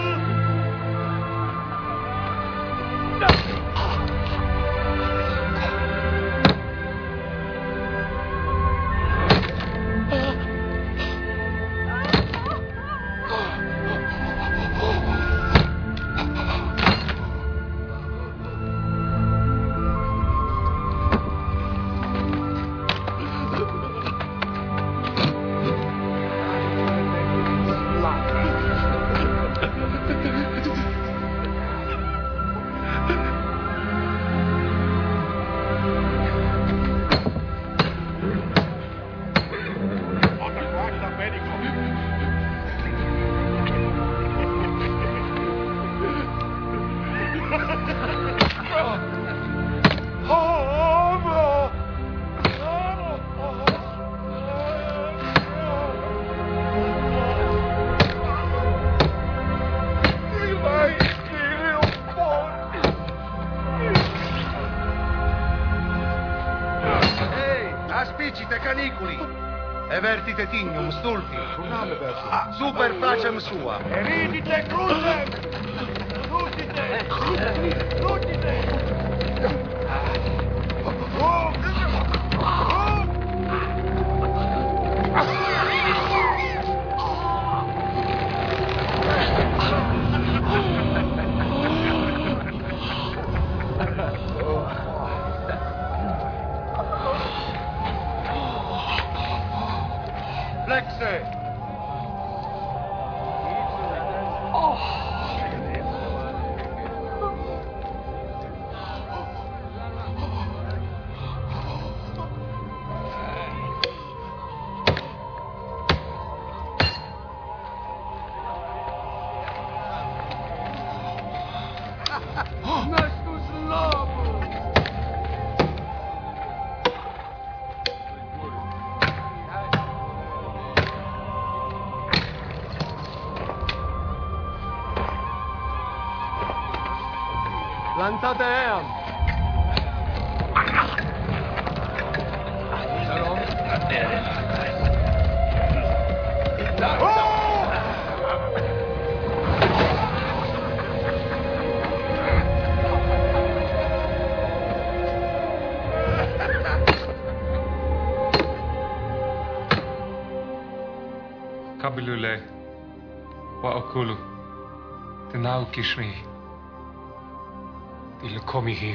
Aspicite caniculi, evertite tignum stulti, super facem sua. Eridite crucem! Crucite! Crucite! Flexe! Lanciate eam! Kabilule wa okulu. Tenau kishmi. Til komi hiv.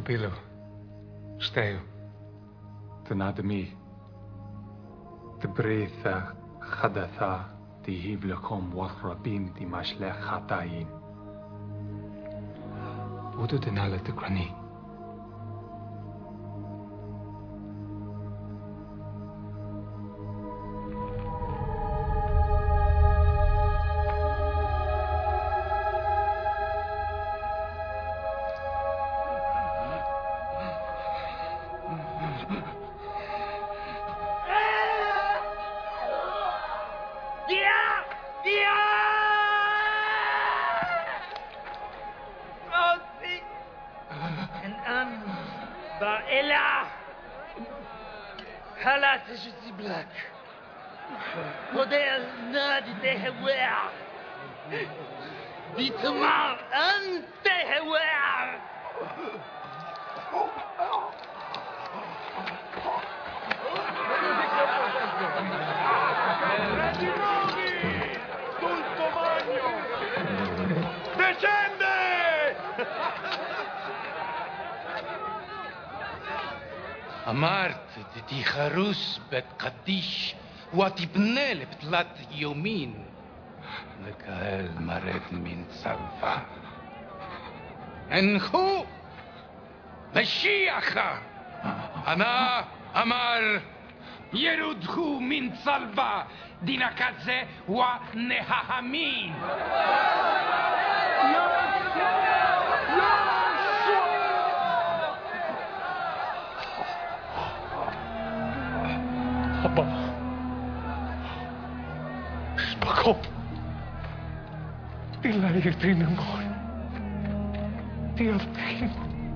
Kapilo, steu, tnadmi, tbritha khadatha, tihiblakom wathrabim dimashlech hatayin. Udo denala tekrani. אמרת, תתיחרוס בית קדיש, ותפנה לפתלת יומין, לקהל מרד מן צלבה. הנחו, משיח, אנא אמר, ירודו מן צלבה, דינקזה ונהמין. אבא, יש מקום. תלעירי נמול. תלעירי.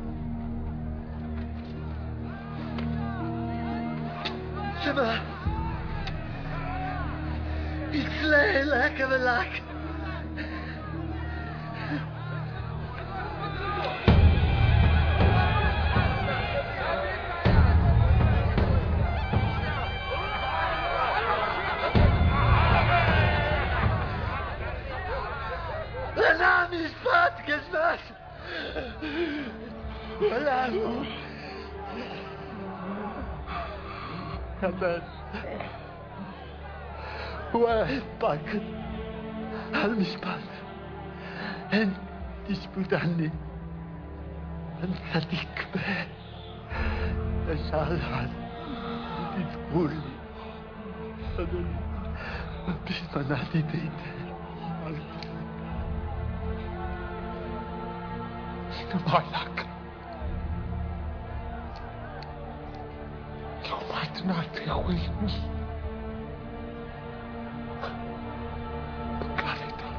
שמה? יצלה אלק ולק. משפט גזמש ולנו אבל הוא ההספק על משפט אין תשפוטני אין צדיק ושאלת תזכו לי אדוני בזמנתי תיתן Malak. You might not be with me. Galita.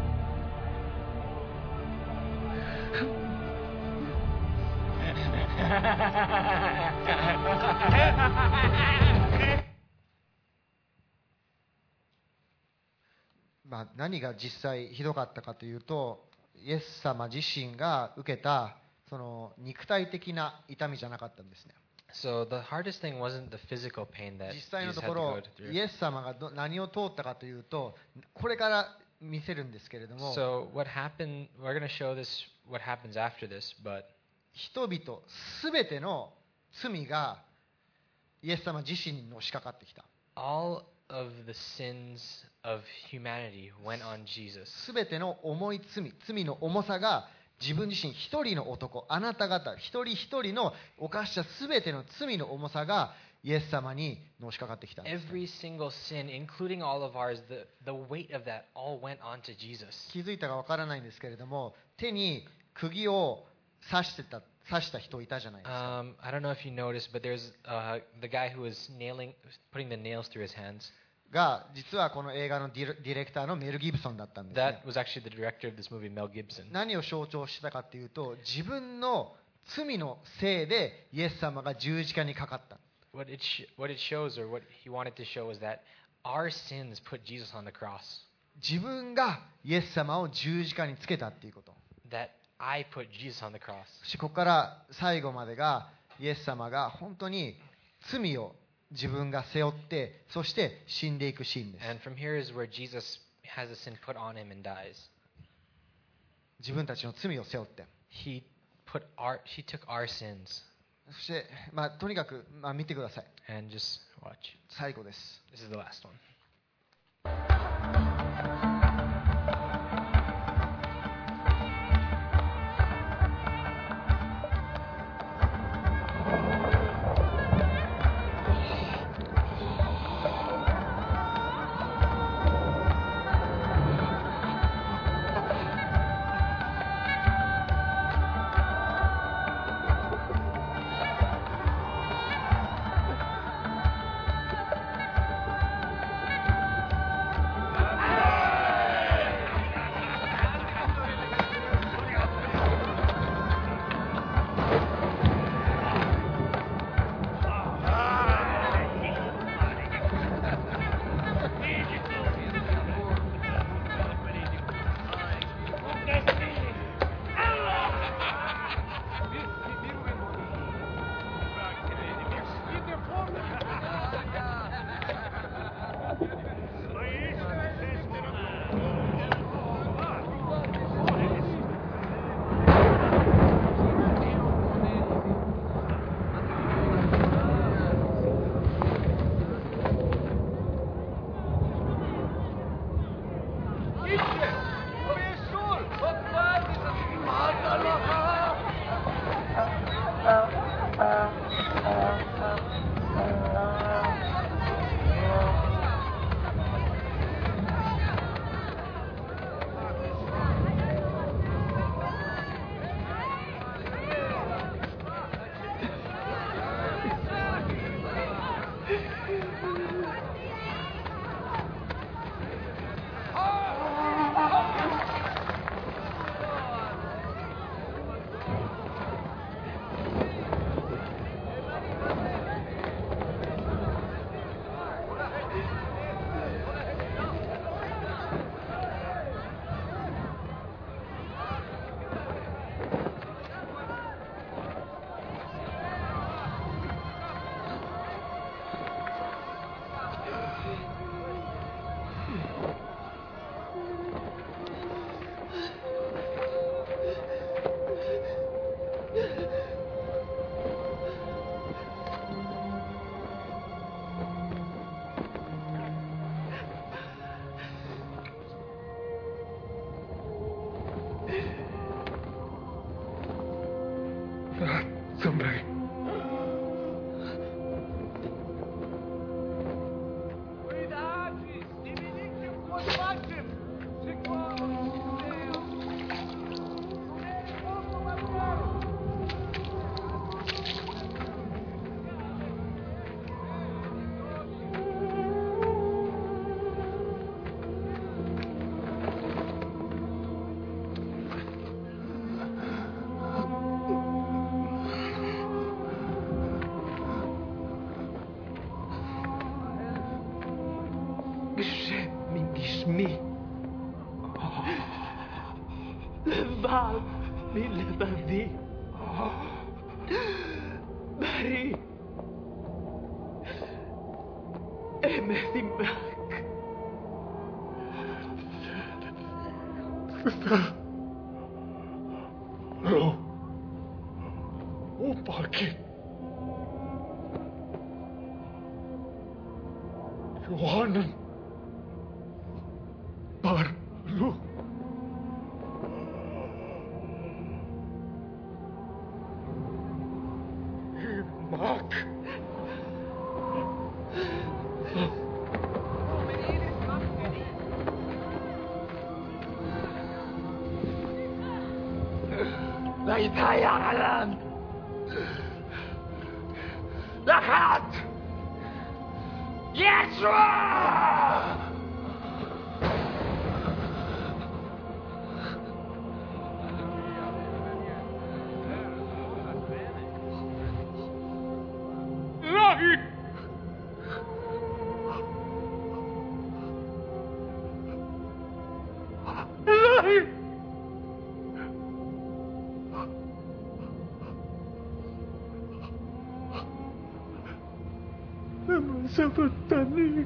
まあ、何が実際ひどかったかというと、イエス様自身が受けたその肉体的な痛みじゃなかったんですね。 So the hardest thing wasn't the physical pain that 実際の Jesus と had こ to ろ go through. イエス様が何を通ったかというと、これから見せるんですけれども、 So what happened, we're going to show this, what happens after this, but 人々すべての罪がイエス様自身にのしかかってきた。 all of the sins of humanity went on Jesus. すべての重い罪の重さが自分自身一人の男、あなた方一人一人の犯したすべての罪の重さがイエス様にのしかかってきたんです。 Every single sin, including all of ours, the weight of that all went on to Jesus. 気づいたかわからないんですけれども、手に釘を刺した人いたじゃないですか。 I don't know if you noticed, but there's the guy who was putting the nails through his hands. が実はこの映画のディレクターのメル・ギブソンだったんですね。 That was actually the director of this movie, Mel Gibson. 何を象徴してたかというと、自分の罪のせいでイエス様が十字架にかかった。 What it shows, or what he wanted to show, is that our sins put Jesus on the cross. 自分がイエス様を十字架につけたっていうこと。 That I put Jesus on the cross. そしてここから最後までがイエス様が本当に罪を自分が背負ってそして死んでいくシーンです。 And from here is where Jesus has the sin put on him and dies. 自分たちの罪を背負って。 He put she took our sins. そして、とにかく、見てください。 And just watch. 最後です。 This is the last one. Somebody. בשמי. לבב מלבבי. בריא. אמת עמק. לא. הוא פרקי. יוחנן. ברלו. עמק. והייתה יעלן. לחת. ישוע! אלוהי! אלוהי! למה סבתני?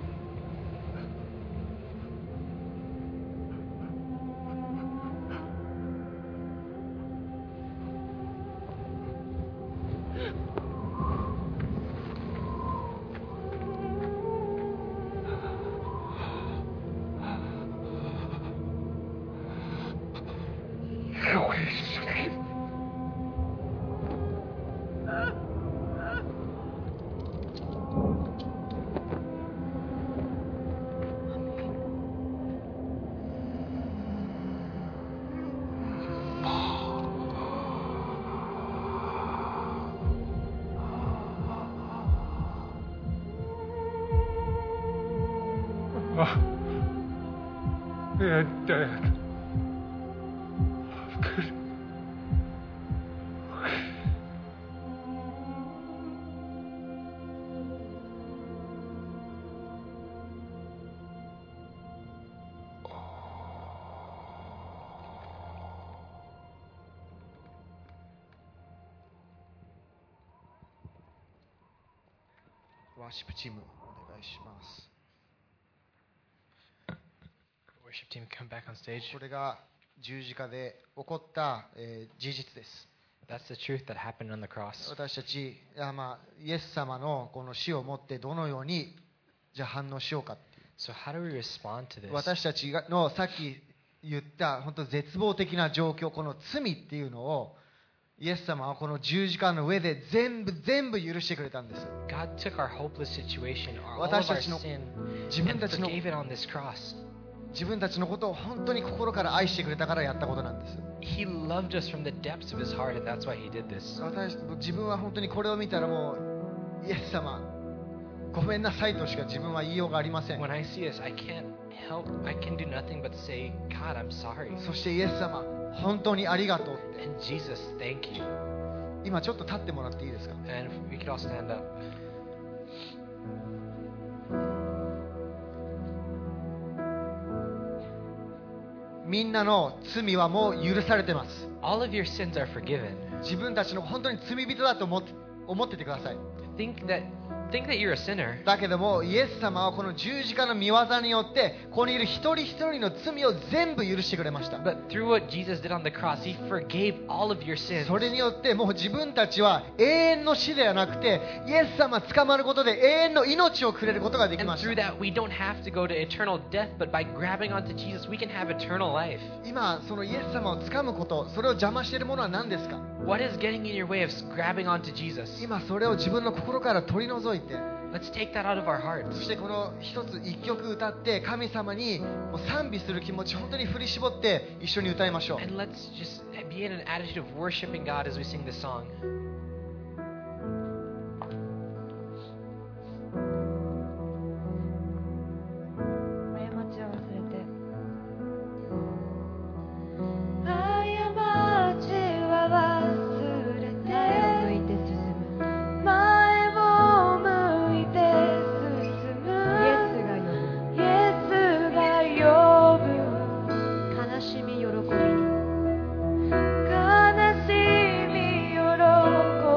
They're dead. Good. ワーシップチームお願いします。 Worship team, come back on stage. これが十字架で起こった、事実です。 That's the truth that happened on the cross. 私たち、イエス様のこの死をもってどのようにじゃあ反応しようかっていう。 So how do we respond to this? 私たちのさっき言った本当絶望的な状況、この罪っていうのをイエス様はこの十字架の上で全部許してくれたんです。 God took our hopeless situation, all of 私た our ちの sin, 自分 and たちの forgave it on this cross. 自分たちのことを本当に心から愛してくれたからやったことなんです。 He loved us from the depths of his heart, and that's why he did this. 自分は本当にこれを見たらもうイエス様ごめんなさいとしか自分は言いようがありません。 When I see this, I can do nothing but say, God, I'm sorry. そしてイエス様本当にありがとうって。 And Jesus, thank you. 今ちょっと立ってもらっていいですか。 And if we could all stand up. みんなの罪はもう許されてます。 All of your sins are forgiven. 自分たちの本当に罪人だと思っててください。 Think that you're a sinner. だけどもイエス様はこの十字架の御業によってここにいる一人一人の罪を全部許してくれました。 But through what Jesus did on the cross, he forgave all of your sins. それによってもう自分たちは永遠の死ではなくてイエス様捕まることで永遠の命をくれることができ And まし through た。 that, we don't have to go to eternal death, but by grabbing onto Jesus, we can have eternal life. 今そのイエス様を掴むこと、それを邪魔しているものは何ですか。 What is getting in your way of grabbing onto Jesus? 今それを自分の心から取り除いて、 Let's take that out of our そ hearts. してこの一つ一曲歌って神様にもう賛美する気持ち本当に振り絞って一緒に歌いましょう。 And let's just be in an attitude of worshiping God as we sing this song. 過ちを忘れて過ちは忘れて前を向いて進む前を向いて進むイエスが呼ぶ悲しみ喜びに悲しみ喜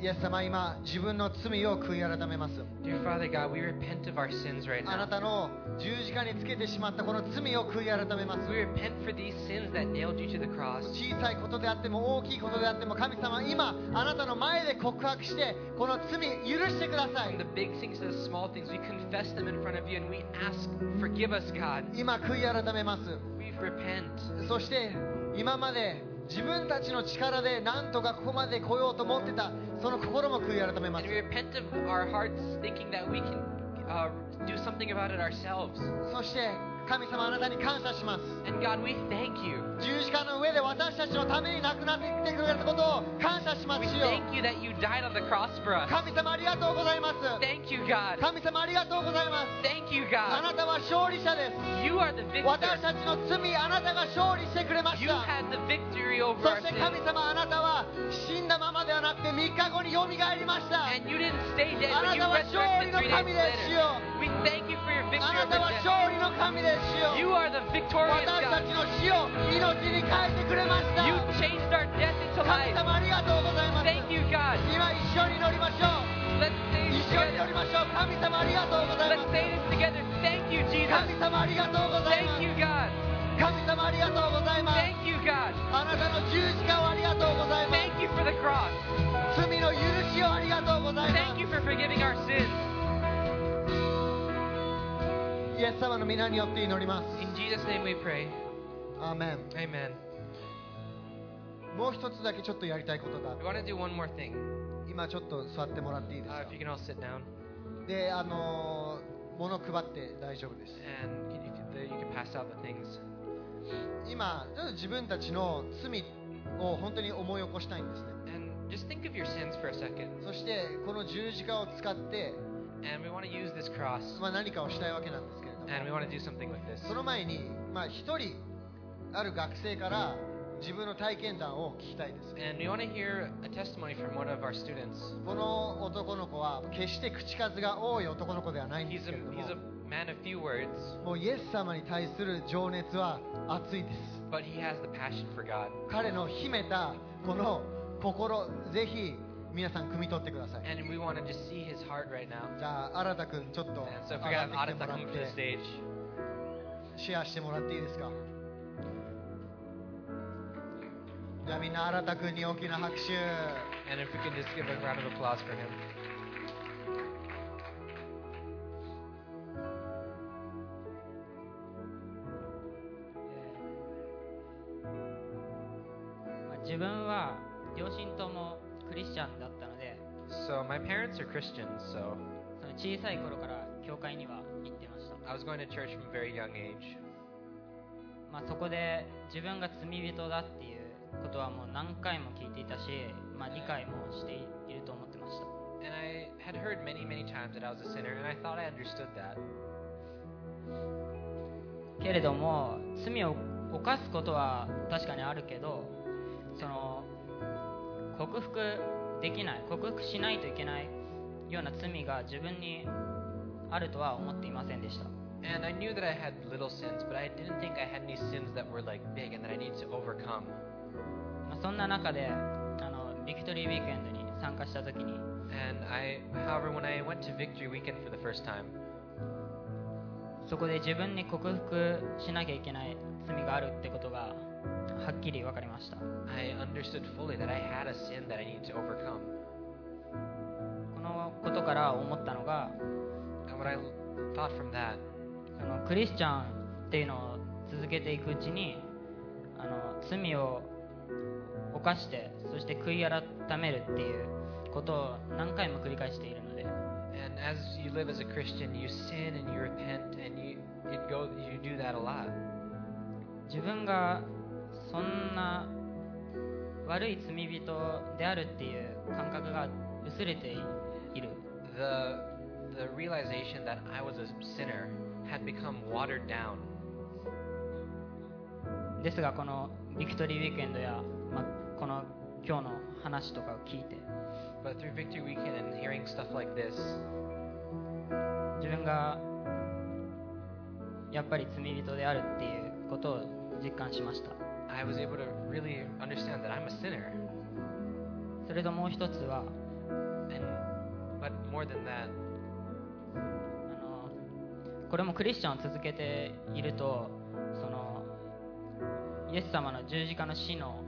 イエス様、今自分の罪を悔い改めます。 Dear Father God, we repent of our sins right あな now. たの十字架につけてしまったこの罪を悔い改めます。 We repent for these sins that nailed you to the cross. 小さいことであっても大きいことであっても、神様、今あなたの前で告白してこの罪許してくださ From い。 the big things to the small things, we confess them in front of you and we ask, forgive us, God. 今悔い改めます。 We repent. そして今まで自分たちの力で何とかここまで来ようと思ってたその心も悔い改めま And す。 we repent of our hearts thinking that we can do something about it ourselves. そして神様、あなたに感謝します。 And God, we thank you. 十字架の上で私たちのために亡くなってきてくれたことを感謝しま We すよ。 thank you that you died on the cross for us. 神様、ありがとうございます。 Thank you, God. 神様、ありがとうございます。 Thank you, あ God. なたは勝利者です。 You are the 私 victor. たちの罪、あなたが勝利してくれまし You た。 had the victory over そ our して神 sins. 様、あなたは死んだままではなくて3日後によみがえりました。 And you didn't stay dead, あ but な you たは勝利 resurrected の 3 days 神ですよ。 later. We thank you for your あ victory な over たは death. 勝利の神ですよ。 You are the victorious 私た God. ちの死を命に変えてくれました。 You changed our death into 神 life. 様、ありがとうございます。 Thank you, God. 今一緒に乗りましょう。 Let's say 一 this 緒に乗 together. りましょう。神様、ありがとうござい Let's ます。 say this together. Thank you, Jesus. 神様、ありがとうございま Thank す。 you, God. 神様、ありがとうございます。 Thank you, God. あなたの十字架をありがとうございます。 Thank you for the cross. 罪の許しをありがとうございま Thank you for forgiving our sins. す。イエス様の皆によって祈ります。 In Jesus' name we pray. アーメン。 Amen. もう一つだけちょっとやりたいことがあっ We want to do one more thing. て、今ちょっと座ってもらっていいですか。 If you can all sit down. で、物配って大丈夫です。 And you can pass out the things. 今、ちょっと自分たちの罪を本当に思い起こしたいんですね。 And just think of your sins for a second. そしてこの十字架を使って、 And we want to use this cross. 何かをしたいわけなんですけれども、 And we want to do something with this. その前に、一人ある学生から自分の体験談を聞きたいです。 And we want to hear a testimony from one of our students. この男の子は決して口数が多い男の子ではないんで He's すけれども、 a man of few words, もうイエス様に対する情熱は熱いです。 but he has the passion for God. 彼の秘めたこの心、ぜひ皆さん汲み取ってください。 And we want to just see his heart right now. じゃあ新田君ちょっと And so 上 if we が got ってきても Arata ら come っ to the て stage. シェアしてもらっていいですか。じゃあみんな新田君に大きな拍手。 And if we can just give a round of applause for him. 自分は両親ともクリスチャンだったので、 So my parents are Christians, so その小さい頃から教会には行ってました。 I was going to church from a very young age. そこで自分が罪人だっていうことはもう何回も聞いていたし、理解もしていると思ってました。 And I had heard many, many times that I was a sinner, and I thought I understood that. けれども罪を犯すことは確かにあるけど、その克服できない、克服しないといけないような罪が自分にあるとは思っていませんでした。 And I knew that I had little sins, but I didn't think I had any sins that were like big and that I needed to overcome. そんな中でビクトリーウィークエンドに参加した時に、 And however, when I went to Victory Weekend for the first time, そこで自分に克服しなきゃいけない罪があるってことがはっきり分かりました。 I understood fully that I had a sin that I needed to overcome. このことから思ったのが、 And what I thought from that, そのクリスチャンっていうのを続けていくうちに罪を犯して、そして悔い改めるっていうことを何回も繰り返しているので、 and as you live as a Christian, you sin and you repent and you do that a lot. 自分がそんな悪い罪人であるっていう感覚が薄れている。 The realization that I was a sinner had become watered down. ですがこのビクトリーウィークエンドや、この今日の話とかを聞いて、 But through Victory Weekend and hearing stuff like this, 自分がやっぱり罪人であるっていうことを実感しました。 I was able to really understand that I'm a sinner. それともう一つは、 But more than that, これもクリスチャンを続けていると、そのイエス様の十字架の死の、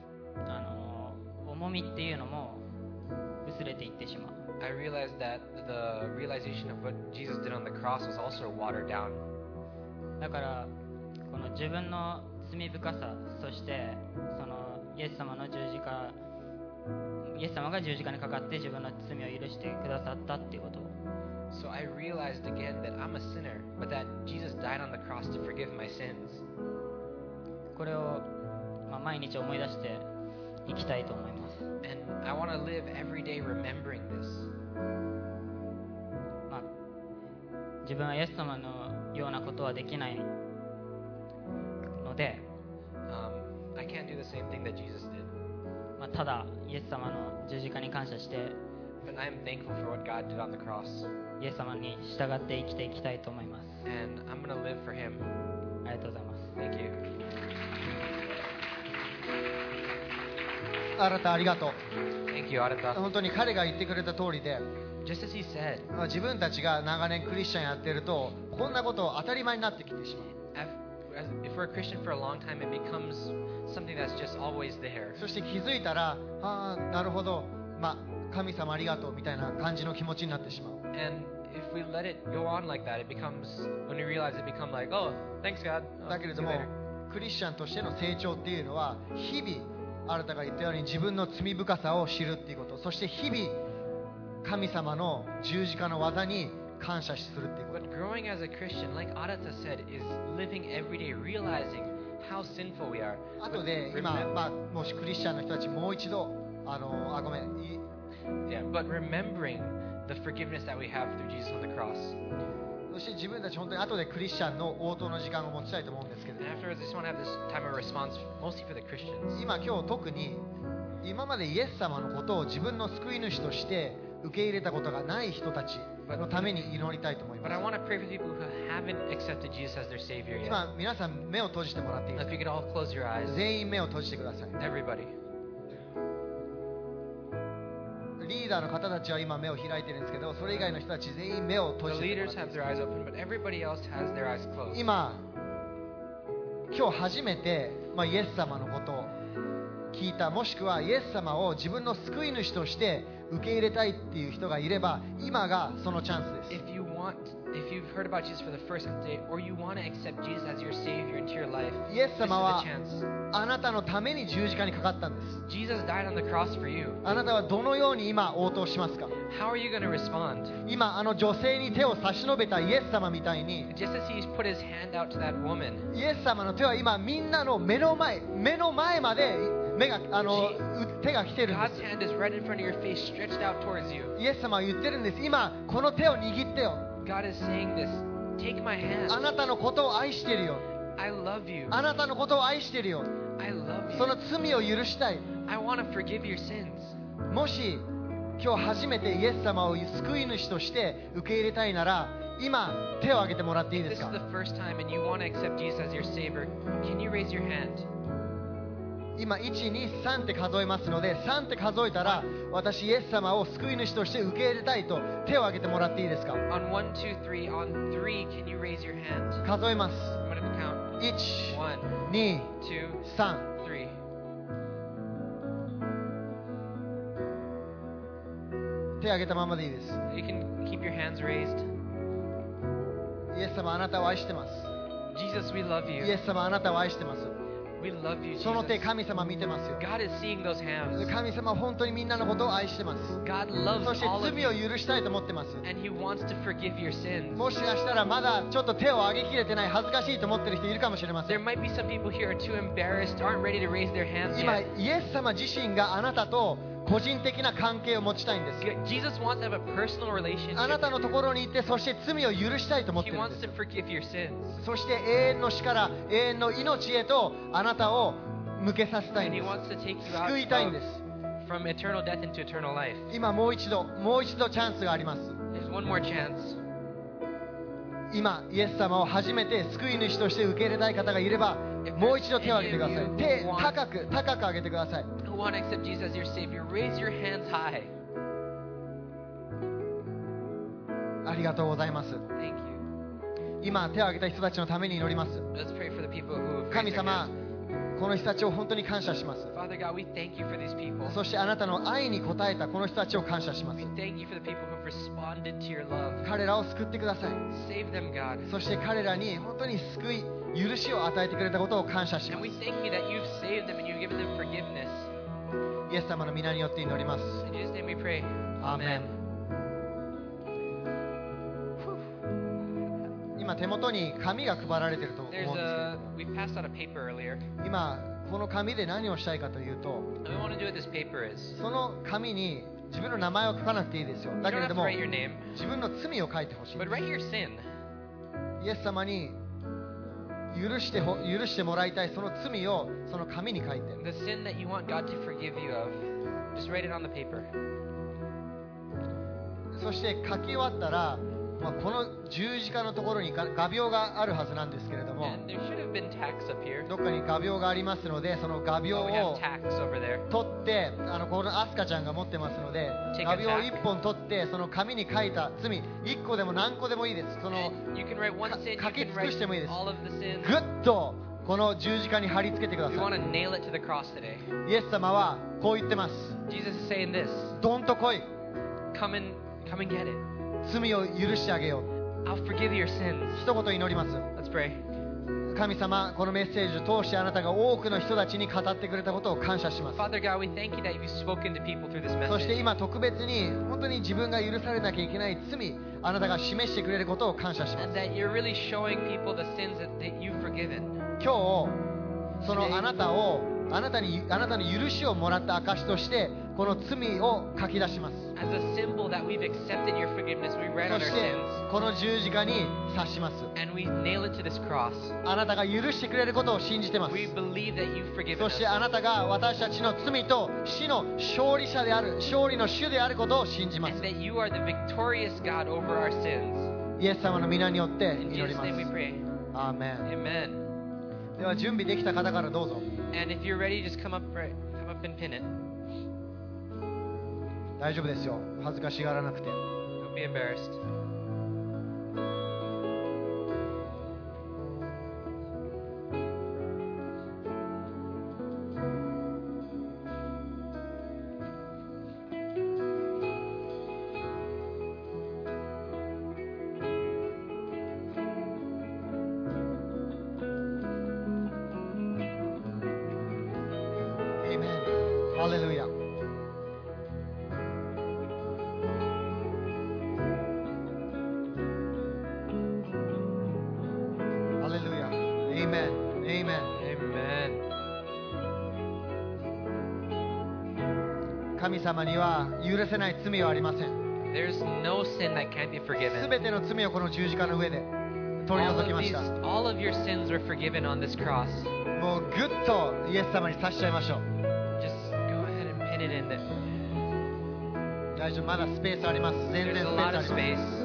重みっていうのも薄れていってしまう。 I realized that the realization of what Jesus did on the cross was also watered down. だからこの自分の罪深さ、そしてそのイエス様が十字架にかかって自分の罪を許してくださったっていうことを。 So I realized again that I'm a sinner, but that Jesus died on the cross to forgive my sins. これを、毎日思い出していきたいと思います。 And I want to live every day remembering this. 自分はイエス様のようなことはできないので、 I can't do the same thing that Jesus did. ただイエス様の十字架に感謝して、 But I am thankful for what God did on the cross. イエス様に従って生きていきたいと思います。 And I'm going to live for Him. ありがとうございます。 Thank you. あなたありがとう。 Thank you, Arata. 本当に彼が言ってくれた通りで、 Just as he said, 自分たちが長年クリスチャンやってるとこんなこと当たり前になってきてしまう。 if we're a Christian for a long time, it becomes something that's just always there. そして気づいたら、なるほど、神様ありがとうみたいな感じの気持ちになってしまう。 And if we let it go on like that, it becomes, when we realize it becomes like, oh, thanks God. だけれども、クリスチャンとしての成長っていうのは、日々、あなたが言ったように自分の罪深さを知るっていうこと、そして日々、神様の十字架の技に感謝するっていうこと。 But growing as a Christian, like Arata said, is living every day, realizing how sinful we are. 後で今、もしクリスチャンの人たちもう一度、ごめん。 Yeah, but remembering the forgiveness that we have through Jesus on the cross. そして自分たち本当に後でクリスチャンの応答の時間を持ちたいと思うんですけど、 And afterwards, I just want to have this time of response, mostly for the Christians. 今日特に今までイエス様のことを自分の救い主として受け入れたことがない人たちのために祈りたいと思いま But I す。 want to pray for people who haven't accepted Jesus as their Savior yet. 今皆さん目を閉じてもらっていいで If す you could all close your eyes, か。全員目を閉じてください。 everybody. リーダーの方たちは今目を開いてるんですけど、それ以外の人たち全員目を閉 The じてもら leaders っていい have です their eyes open, but everybody else has their eyes closed. 今日初めて、イエス様のことを聞いた、もしくはイエス様を自分の救い主として受け入れたいっていう人がいれば、今がそのチャンスです。 If you've heard about Jesus for the first time today, or you want to accept Jesus as your Savior into your life, イエ this ス is 様は the chance. あなたのために十字架にかかったんです。 Jesus died on the cross for you. あなたはどのように今応答しますか？ How are you going to respond? 今女性に手を差し伸べたイエス様みたいに、 Just as he put his hand out to that woman, イエス様の手は今みんなの目の前まで手が来てるんで God's hand is right in front of your face, stretched out towards you. す。イエス様は言ってるんです。今この手を握ってよ。 God is saying this. Take my hand. あなたのことを愛してるよ。 I love you. あなたのことを愛してるよ。 I love そ you. の罪を許したい。 I want to forgive your sins. もし今日初めてイエス様を救い主として受け入れたいなら、今手を挙げてもらっていい If で this す is か？ the first time and you want to accept Jesus as your Savior, can you raise your hand? 今1、2、3って数えますので、3って数えたら、私イエス様を救い主として受け入れたいと手を挙げてもらっていいですか？ On 1, 2, 3. On 3, can you raise your hand? 数えます。 I'm going to count. 1、 1, 2、 2, 3。 3. 手を挙げたままでいいです。 You can keep your hands raised. イエス様あなたを愛してます。 Jesus, we love イ you. エス様あなたを愛してます。 We love you, その手 Jesus. 神様見てますよ。 God is seeing those hands. 神様は本当にみんなのことを愛してます。 God loves そして all of 罪 you. を許したいと思ってます。 And He wants to forgive your sins. もしかしたらまだちょっと手を挙げきれてない、恥ずかしいと思ってる人いるかもしれませ There ん。 might be some people here who are too embarrassed, aren't ready to raise their hands 今 yet. イエス様自身があなたと個人的な関係を持ちたいんです。 Jesus wants to have a personal あ relationship. なたのところに行って、そして罪を許したいと思って He るんで wants す。 to forgive your sins. そして永遠の死から永遠の命へとあなたを向けさせたいん And で He す。 wants to take you out 救いたいん of, です。 from eternal death into eternal life. 今もう一度チャンスがあります。 There's one more chance. 今イエス様を初めて救い主として受け入れたい方がいれば、もう一度手を挙げてください。手高く上げてください。 Who want to accept Jesus as your Savior, raise your hands high. ありがとうございます。 Thank you. 今手を挙げた人たちのために祈ります。 Let's pray for the people who have 神 raised their 様、 hands. この人たちを本当に感謝します。 Father God, we thank you for these people. そしてあなたの愛に応えたこの人たちを感謝します。 We thank you for the people who have responded to your love. 彼らを救ってください。 Save them, God. そして彼らに本当に救い、許しを与えてくれたことを感謝し And ま we す。 thank you that you've saved them and you've given them forgiveness. イエス様の皆によって祈ります。 In Jesus' name we pray. アーメン。今手元に紙が配られていると思うんです There's けど、 we passed out a paper earlier. 今この紙で何をしたいかというと、 And we want to do what this paper is. その紙に自分の名前を書かなくていいですよ。 You だけ don't れ have ど to も write your name, 自分の罪を書いてほしい。 but write your sin. イエス様に許してもらいたいその罪をその紙に書いて、 The sin that you want God to forgive you of. Just write it on the paper. そして書き終わったら、この十字架のところに画鋲があるはずなんですけれども、 And there should have been tacks up here. どっかに画鋲がありますので、その画鋲 Oh, we have を tacks over there. 取って、このアスカちゃんが持ってますので、 Take a 画鋲を tack. 1本取って、その紙に書いた罪、1個でも何個でもいいです。その And you can write one sin, you 書き can 尽く write してもいいです。 all of the sins. ぐっとこの十字架に貼り付けてくだ We さ want to nail it to the cross today. い。イエス様はこう言ってます。 Jesus is saying this. どんと来い。 Come and get it. 罪を許してあげよう。 I'll forgive your sins. 一言祈ります。 Let's pray. 神様、このメッセージを通してあなたが多くの人たちに語ってくれたことを感謝します。 Father God, we thank you that you've spoken to people through this そして message. 今特別に本当に自分が許されなきゃいけない罪、あなたが示してくれることを感謝しま And す。 that you're really showing people the sins that you've forgiven. 今日、そのあなたに許しをもらった証としてこの罪を書き出します。 As a symbol that we've accepted your forgiveness, we write そ on our して sins この十字架に刺します。 and we nail it to this cross. あなたが許してくれることを信じてます。 We believe that you've forgiven そ us. してあなたが私たちの罪と死の勝利者である、勝利の主であることを信じま And す。 that you are the victorious God over our sins. イエス様の皆によって In 祈り Jesus' ま name we す。 pray. アーメン。 Amen. では準備できた方からどうぞ。 And if you're ready, just come up and pin it. 大丈夫ですよ。恥ずかしがらなくて。 Don't be embarrassed. Amen. ハレルヤ。ハレルヤ。Amen. Amen. Amen. 神様には許せない罪はありません。 There's no sin that can't be す forgiven. べての罪をこの十字架の上で取り All 除きました。 of your sins were forgiven on this cross. もうぐっとイエス様に刺しちゃいましょう。 Just go ahead and pin it in there. 大丈夫、まだスペースあります。全 There's 然 a スペー lot スあ of ります。 space.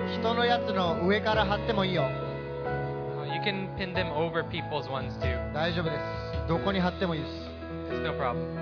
人のやつの上から貼ってもいいよ。 You can pin them over people's ones too. 大丈夫です。どこに貼ってもいいです。 It's no problem.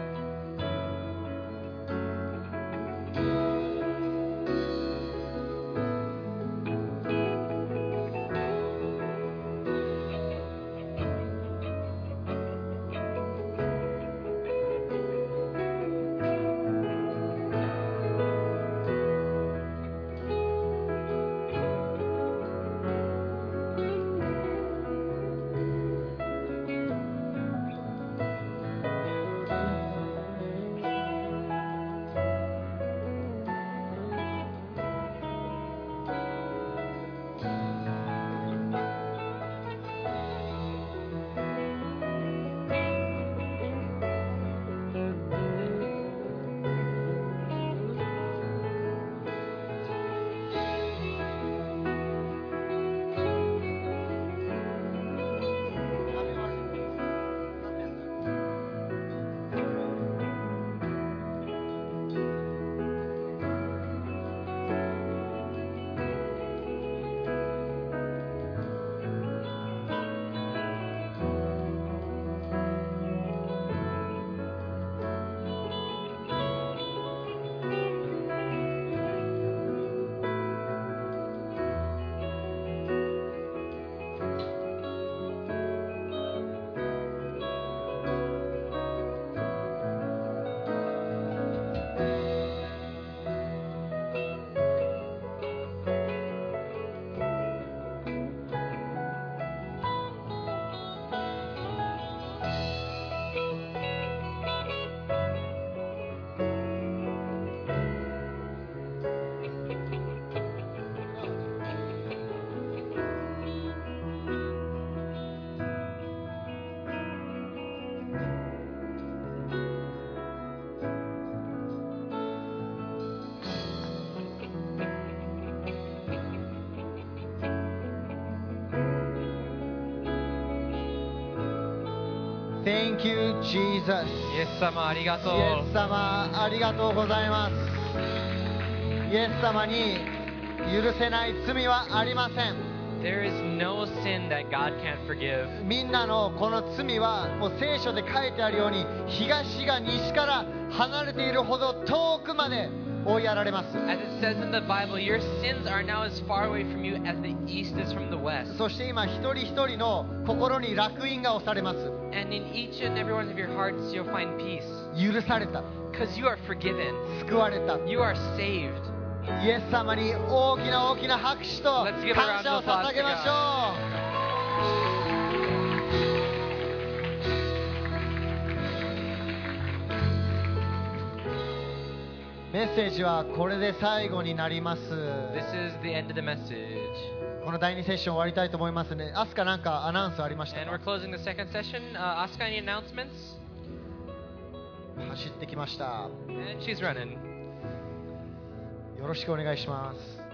Thank you, Jesus. イエス様ありがとう。 イエス様ありがとうございます。イエス様に許せない罪はありません。 There is no sin that God can't forgive. みんなのこの罪はもう聖書で書いてあるように東が西から離れているほど遠くまで追いやられます。 As it says in the Bible, your sins are now as far away from you as the east is from the west. そして今一人一人の心に烙印が押されます。 And in each and every one of your hearts, you'll find peace. 許された。 Because you are forgiven. 救われた。 You are saved. イエス様に大きな大きな拍手と感謝を捧げましょう。メッセージはこれで最後になります。 This is the end of the message. この第2セッション終わりたいと思いますね。アスカなんかアナウンスありました And か？ we're closing the second session. Asuka, any announcements? 走ってきました。 And she's running. よろしくお願いします。